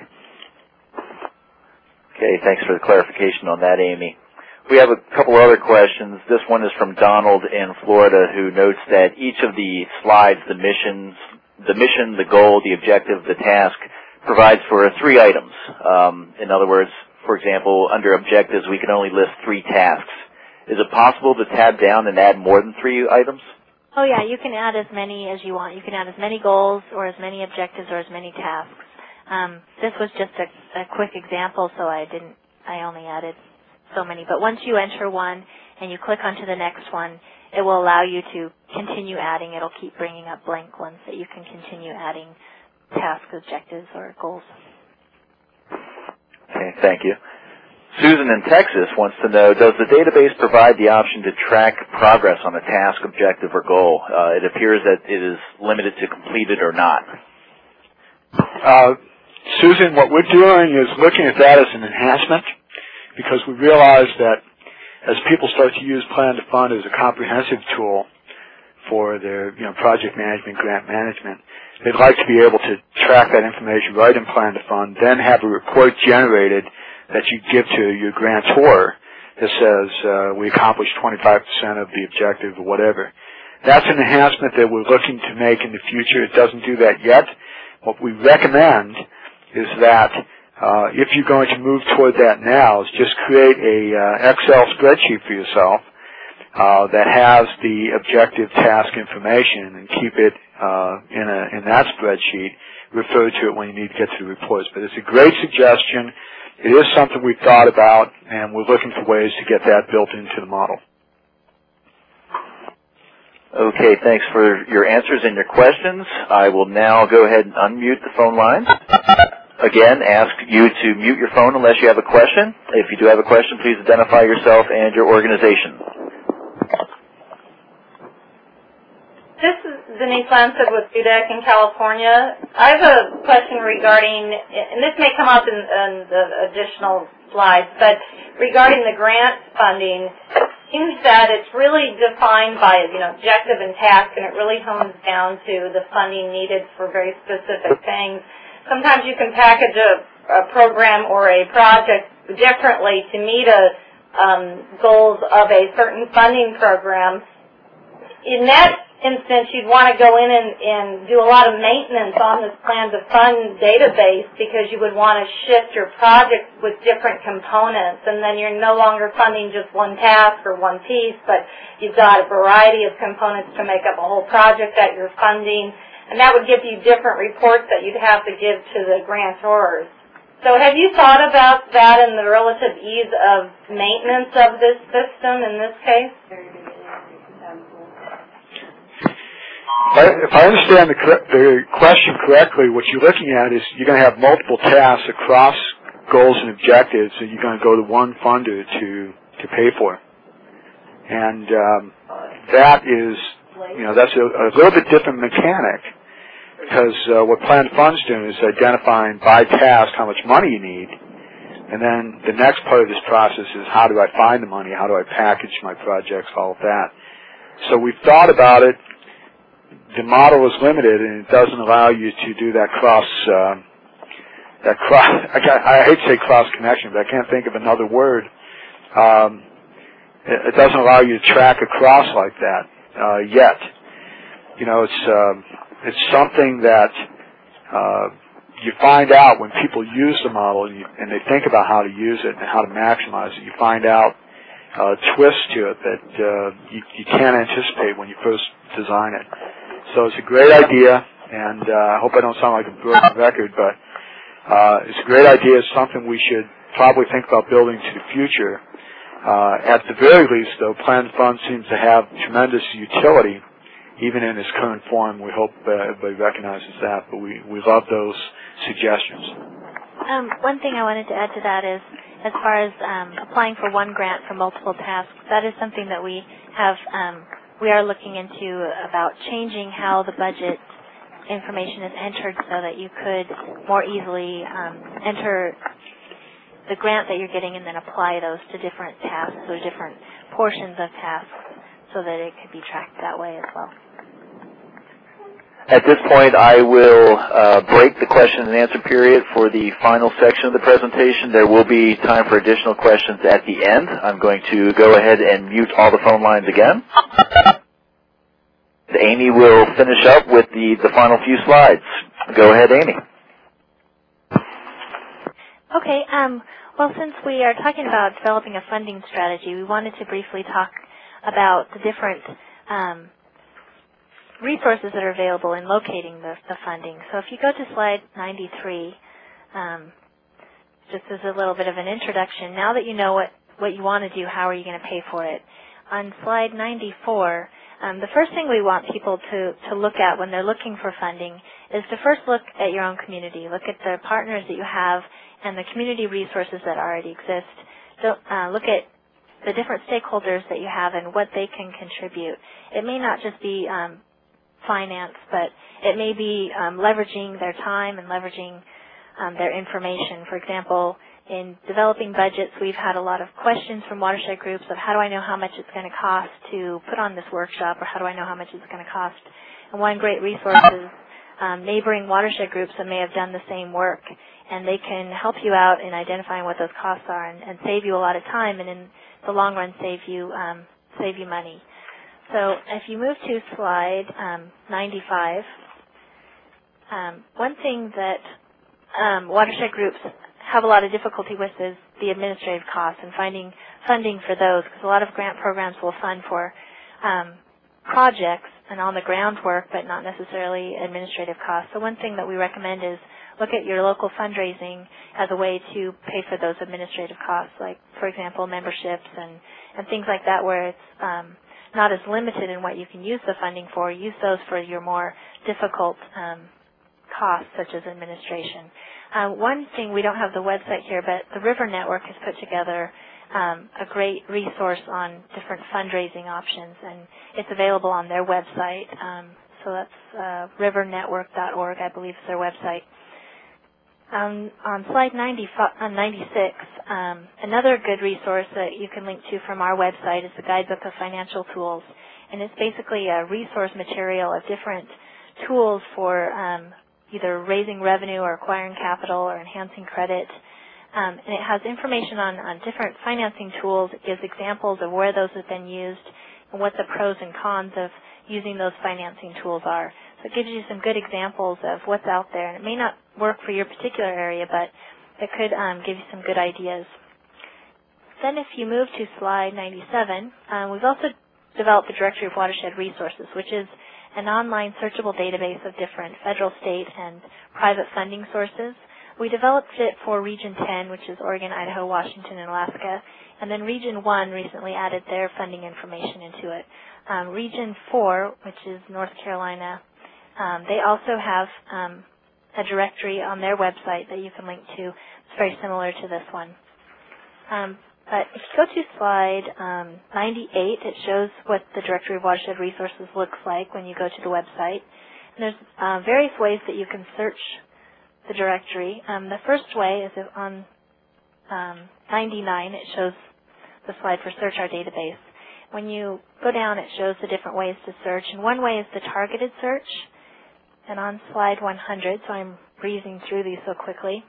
Okay, thanks for the clarification on that, Amy. We have a couple other questions. This one is from Donald in Florida, who notes that each of the slides, the mission, the goal, the objective, the task, provides for 3 items. In other words, for example, under objectives, we can only list 3 tasks. Is it possible to tab down and add more than 3 items? Oh, yeah, you can add as many as you want. You can add as many goals or as many objectives or as many tasks. This was just a quick example, so I only added so many. But once you enter one and you click onto the next one, it will allow you to continue adding. It'll keep bringing up blank ones that you can continue adding tasks, objectives, or goals. Okay, thank you. Susan in Texas wants to know, does the database provide the option to track progress on a task, objective, or goal? It appears that it is limited to completed or not. Susan, what we're doing is looking at that as an enhancement, because we realize that as people start to use Plan to Fund as a comprehensive tool for their project management, grant management, they'd like to be able to track that information right in Plan to Fund, then have a report generated that you give to your grantor that says we accomplished 25% of the objective or whatever. That's an enhancement that we're looking to make in the future. It doesn't do that yet. What we recommend is that if you're going to move toward that now, is just create a Excel spreadsheet for yourself that has the objective task information and keep it in that spreadsheet. Refer to it when you need to get to the reports. But it's a great suggestion. It is something we've thought about, and we're looking for ways to get that built into the model. Okay, thanks for your answers and your questions. I will now go ahead and unmute the phone lines. Again, ask you to mute your phone unless you have a question. If you do have a question, please identify yourself and your organization. This is Denise Lansett with UDEC in California. I have a question regarding, and this may come up in the additional slides, but regarding the grant funding, it seems that it's really defined by objective and task, and it really hones down to the funding needed for very specific things. Sometimes you can package a program or a project differently to meet goals of a certain funding program. In that instance, you'd want to go in and do a lot of maintenance on this Plan to Fund database, because you would want to shift your project with different components, and then you're no longer funding just one task or one piece, but you've got a variety of components to make up a whole project that you're funding, and that would give you different reports that you'd have to give to the grantors. So have you thought about that and the relative ease of maintenance of this system in this case? If I understand the question correctly, what you're looking at is you're going to have multiple tasks across goals and objectives that you're going to go to one funder to pay for. And that is, that's a little bit different mechanic, because what Planned Fund's doing is identifying by task how much money you need, and then the next part of this process is how do I find the money, how do I package my projects, all of that. So we've thought about it. The model is limited, and it doesn't allow you to do that I hate to say cross connection, but I can't think of another word. It doesn't allow you to track across like that yet. It's something that you find out when people use the model and they think about how to use it and how to maximize it. You find out twists to it that you can't anticipate when you first design it. So it's a great idea, and I hope I don't sound like a broken record, but it's a great idea. It's something we should probably think about building to the future. At the very least, though, Planned Fund seems to have tremendous utility, even in its current form. We hope everybody recognizes that, but we love those suggestions. One thing I wanted to add to that is, as far as applying for one grant for multiple tasks, that is something that we have. We are looking into about changing how the budget information is entered so that you could more easily enter the grant that you're getting and then apply those to different tasks or different portions of tasks so that it could be tracked that way as well. At this point, I will break the question and answer period for the final section of the presentation. There will be time for additional questions at the end. I'm going to go ahead and mute all the phone lines again. Amy will finish up with the final few slides. Go ahead, Amy. Okay. Well, since we are talking about developing a funding strategy, we wanted to briefly talk about the different resources that are available in locating the funding. So if you go to slide 93, just as a little bit of an introduction, now that you know what you want to do, how are you going to pay for it? On slide 94, the first thing we want people to look at when they're looking for funding is to first look at your own community. Look at the partners that you have and the community resources that already exist. Look at the different stakeholders that you have and what they can contribute. It may not just be finance, but it may be leveraging their time and leveraging their information. For example, in developing budgets, we've had a lot of questions from watershed groups of how do I know how much it's going to cost to put on this workshop, or how do I know how much it's going to cost? And one great resource is neighboring watershed groups that may have done the same work, and they can help you out in identifying what those costs are and save you a lot of time, and in the long run save you money. So if you move to slide 95, one thing that watershed groups have a lot of difficulty with is the administrative costs and finding funding for those, because a lot of grant programs will fund for projects and on-the-ground work, but not necessarily administrative costs. So one thing that we recommend is look at your local fundraising as a way to pay for those administrative costs, like, for example, memberships and things like that, where it's not as limited in what you can use the funding for. Use those for your more difficult costs, such as administration. One thing, we don't have the website here, but the River Network has put together a great resource on different fundraising options, and it's available on their website. So that's rivernetwork.org, I believe is their website. On slide 96, another good resource that you can link to from our website is the Guidebook of Financial Tools, and it's basically a resource material of different tools for either raising revenue or acquiring capital or enhancing credit. And it has information on different financing tools. It gives examples of where those have been used and what the pros and cons of using those financing tools are. So it gives you some good examples of what's out there. And it may not work for your particular area, but it could give you some good ideas. Then if you move to slide 97, we've also developed the Directory of Watershed Resources, which is an online searchable database of different federal, state, and private funding sources. We developed it for Region 10, which is Oregon, Idaho, Washington, and Alaska. And then Region 1 recently added their funding information into it. Region 4, which is North Carolina, they also have a directory on their website that you can link to. It's very similar to this one. But if you go to slide 98, it shows what the Directory of Watershed Resources looks like when you go to the website. And there's various ways that you can search the directory. The first way is on 99, it shows the slide for Search Our Database. When you go down, it shows the different ways to search. And one way is the targeted search. And on slide 100, so I'm breezing through these so quickly.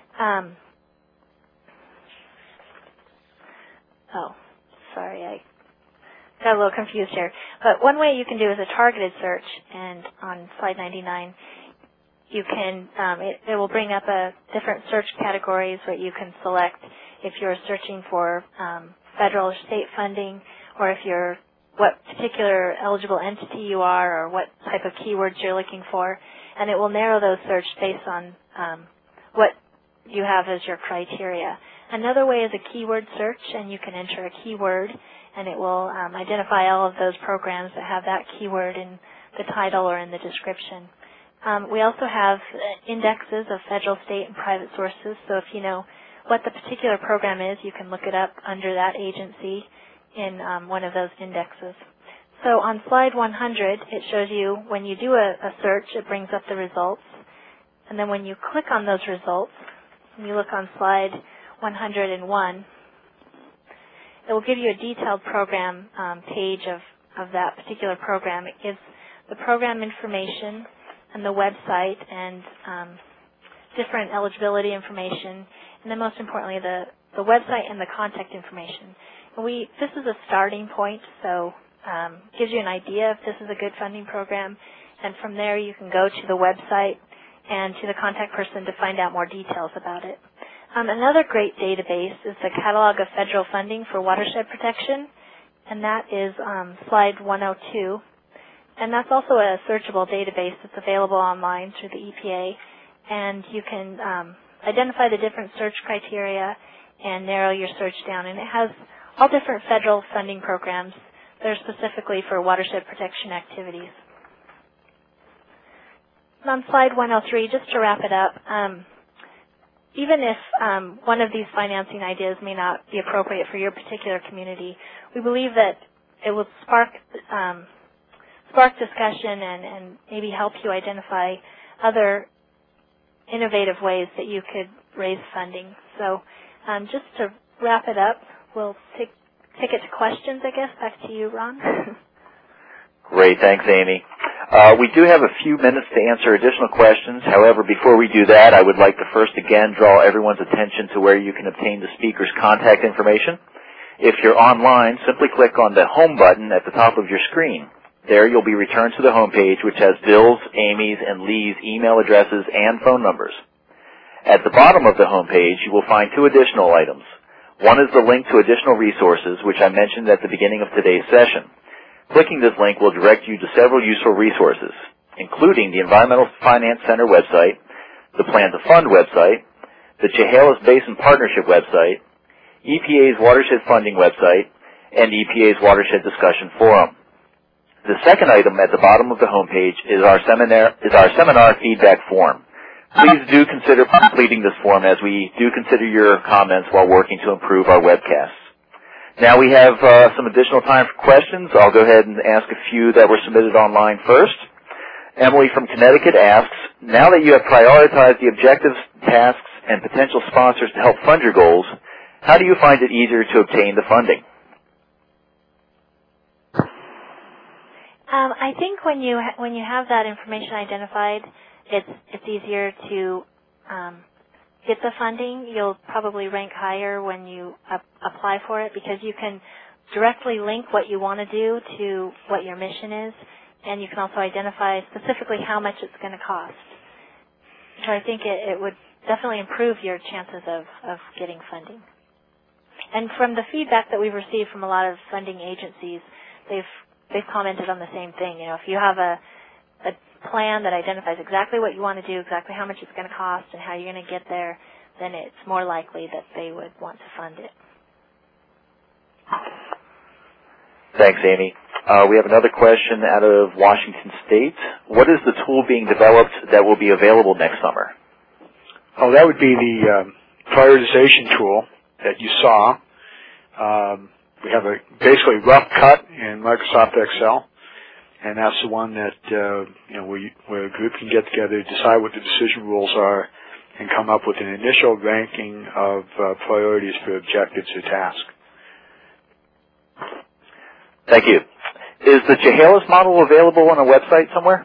Oh, sorry, I got a little confused here. But one way you can do is a targeted search, and on slide 99, you can it will bring up different search categories where you can select if you're searching for federal or state funding, or if you're what particular eligible entity you are, or what type of keywords you're looking for, and it will narrow those searches based on what you have as your criteria. Another way is a keyword search, and you can enter a keyword, and it will identify all of those programs that have that keyword in the title or in the description. We also have indexes of federal, state, and private sources, so if you know what the particular program is, you can look it up under that agency in one of those indexes. So on slide 100, it shows you when you do a search, it brings up the results. And then when you click on those results, and you look on slide 101, it will give you a detailed program page of that particular program. It gives the program information and the website and different eligibility information, and then most importantly, the website and the contact information. And this is a starting point, so gives you an idea if this is a good funding program, and from there you can go to the website and to the contact person to find out more details about it. Another great database is the Catalog of Federal Funding for Watershed Protection, and that is slide 102. And that's also a searchable database that's available online through the EPA, and you can identify the different search criteria and narrow your search down. And it has all different federal funding programs that are specifically for watershed protection activities. And on slide 103, just to wrap it up, even if one of these financing ideas may not be appropriate for your particular community, we believe that it will spark discussion and maybe help you identify other innovative ways that you could raise funding. So just to wrap it up, we'll take it to questions, I guess. Back to you, Ron. Great. Thanks, Amy. We do have a few minutes to answer additional questions. However, before we do that, I would like to first again draw everyone's attention to where you can obtain the speaker's contact information. If you're online, simply click on the Home button at the top of your screen. There you'll be returned to the home page, which has Bill's, Amy's, and Lee's email addresses and phone numbers. At the bottom of the home page, you will find two additional items. One is the link to additional resources, which I mentioned at the beginning of today's session. Clicking this link will direct you to several useful resources, including the Environmental Finance Center website, the Plan to Fund website, the Chehalis Basin Partnership website, EPA's Watershed Funding website, and EPA's Watershed Discussion Forum. The second item at the bottom of the homepage is our seminar feedback form. Please do consider completing this form, as we do consider your comments while working to improve our webcasts. Now we have some additional time for questions. I'll go ahead and ask a few that were submitted online first. Emily from Connecticut asks, now that you have prioritized the objectives, tasks, and potential sponsors to help fund your goals, how do you find it easier to obtain the funding? I think when you have that information identified, it's easier to get the funding. You'll probably rank higher when you apply for it, because you can directly link what you want to do to what your mission is, and you can also identify specifically how much it's going to cost. So I think it would definitely improve your chances of getting funding. And from the feedback that we've received from a lot of funding agencies, they've commented on the same thing. You know, if you have a plan that identifies exactly what you want to do, exactly how much it's going to cost, and how you're going to get there, then it's more likely that they would want to fund it. Thanks, Amy. We have another question out of Washington State. What is the tool being developed that will be available next summer? Oh, that would be the prioritization tool that you saw. We have a basically rough cut in Microsoft Excel, and that's the one that where a group can get together, decide what the decision rules are, and come up with an initial ranking of priorities for objectives or tasks. Thank you. Is the Chehalis model available on a website somewhere?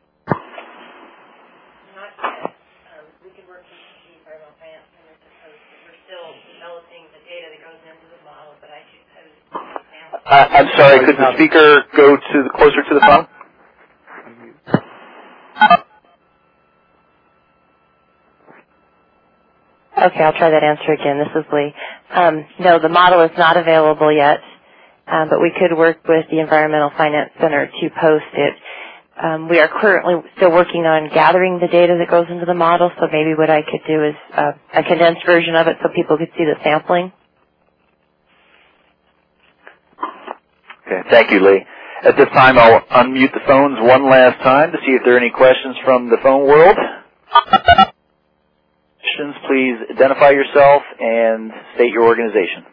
Not yet. We can work with the Environmental Finance Center because we're still developing the data that goes into the model, but I should I'm sorry, could the speaker go closer to the phone? Okay, I'll try that answer again. This is Lee. No, the model is not available yet, but we could work with the Environmental Finance Center to post it. We are currently still working on gathering the data that goes into the model, so maybe what I could do is a condensed version of it so people could see the sampling. Okay, thank you, Lee. At this time, I'll unmute the phones one last time to see if there are any questions from the phone world. Questions, please identify yourself and state your organization.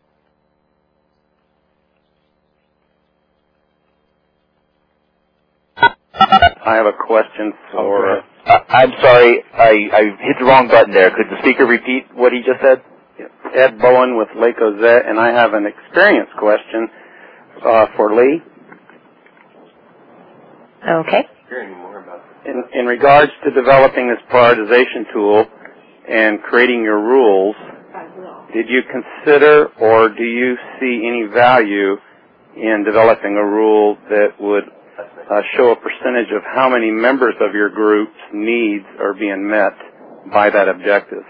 I have a question for... I'm sorry, I hit the wrong button there. Could the speaker repeat what he just said? Ed Bowen with Lake Ozette, and I have an experience question for Lee. Okay. In regards to developing this prioritization tool and creating your rules, did you consider or do you see any value in developing a rule that would show a percentage of how many members of your group's needs are being met by that objective?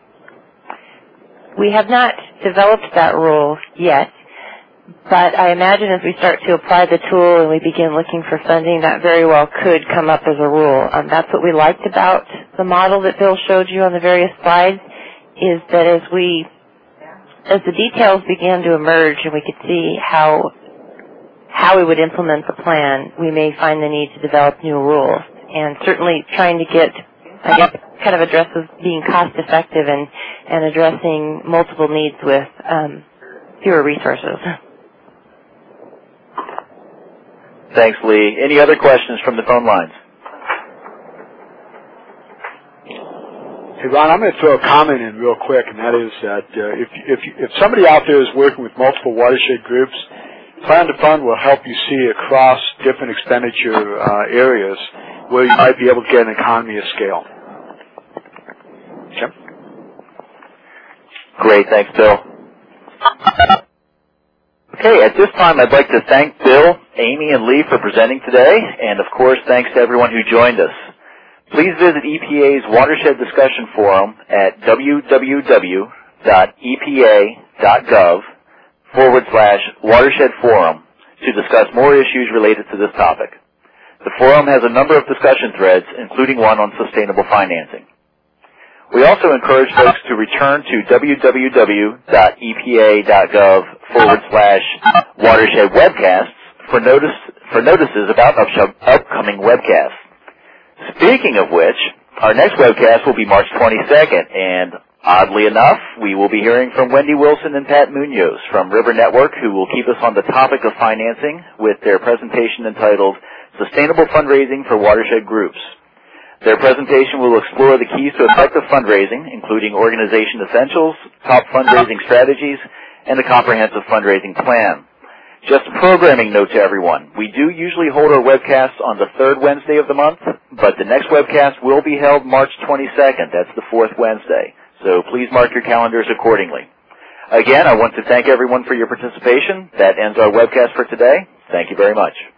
We have not developed that rule yet, but I imagine as we start to apply the tool and we begin looking for funding, that very well could come up as a rule. That's what we liked about the model that Bill showed you on the various slides, is that as the details began to emerge and we could see how we would implement the plan, we may find the need to develop new rules. And certainly trying to get, I guess, kind of addresses being cost effective and addressing multiple needs with fewer resources. Thanks, Lee. Any other questions from the phone lines? Hey, Ron, I'm going to throw a comment in real quick, and that is that if somebody out there is working with multiple watershed groups, Plan to Fund will help you see across different expenditure areas where you might be able to get an economy of scale. Okay. Great, thanks, Bill. Okay, at this time, I'd like to thank Bill, Amy, and Lee for presenting today, and of course, thanks to everyone who joined us. Please visit EPA's Watershed Discussion Forum at www.epa.gov/Watershed Forum to discuss more issues related to this topic. The forum has a number of discussion threads, including one on sustainable financing. We also encourage folks to return to www.epa.gov/Watershed Webcasts for notices about upcoming webcasts. Speaking of which, our next webcast will be March 22nd, and oddly enough, we will be hearing from Wendy Wilson and Pat Munoz from River Network, who will keep us on the topic of financing with their presentation entitled Sustainable Fundraising for Watershed Groups. Their presentation will explore the keys to effective fundraising, including organization essentials, top fundraising strategies, and a comprehensive fundraising plan. Just a programming note to everyone. We do usually hold our webcasts on the third Wednesday of the month, but the next webcast will be held March 22nd. That's the fourth Wednesday. So please mark your calendars accordingly. Again, I want to thank everyone for your participation. That ends our webcast for today. Thank you very much.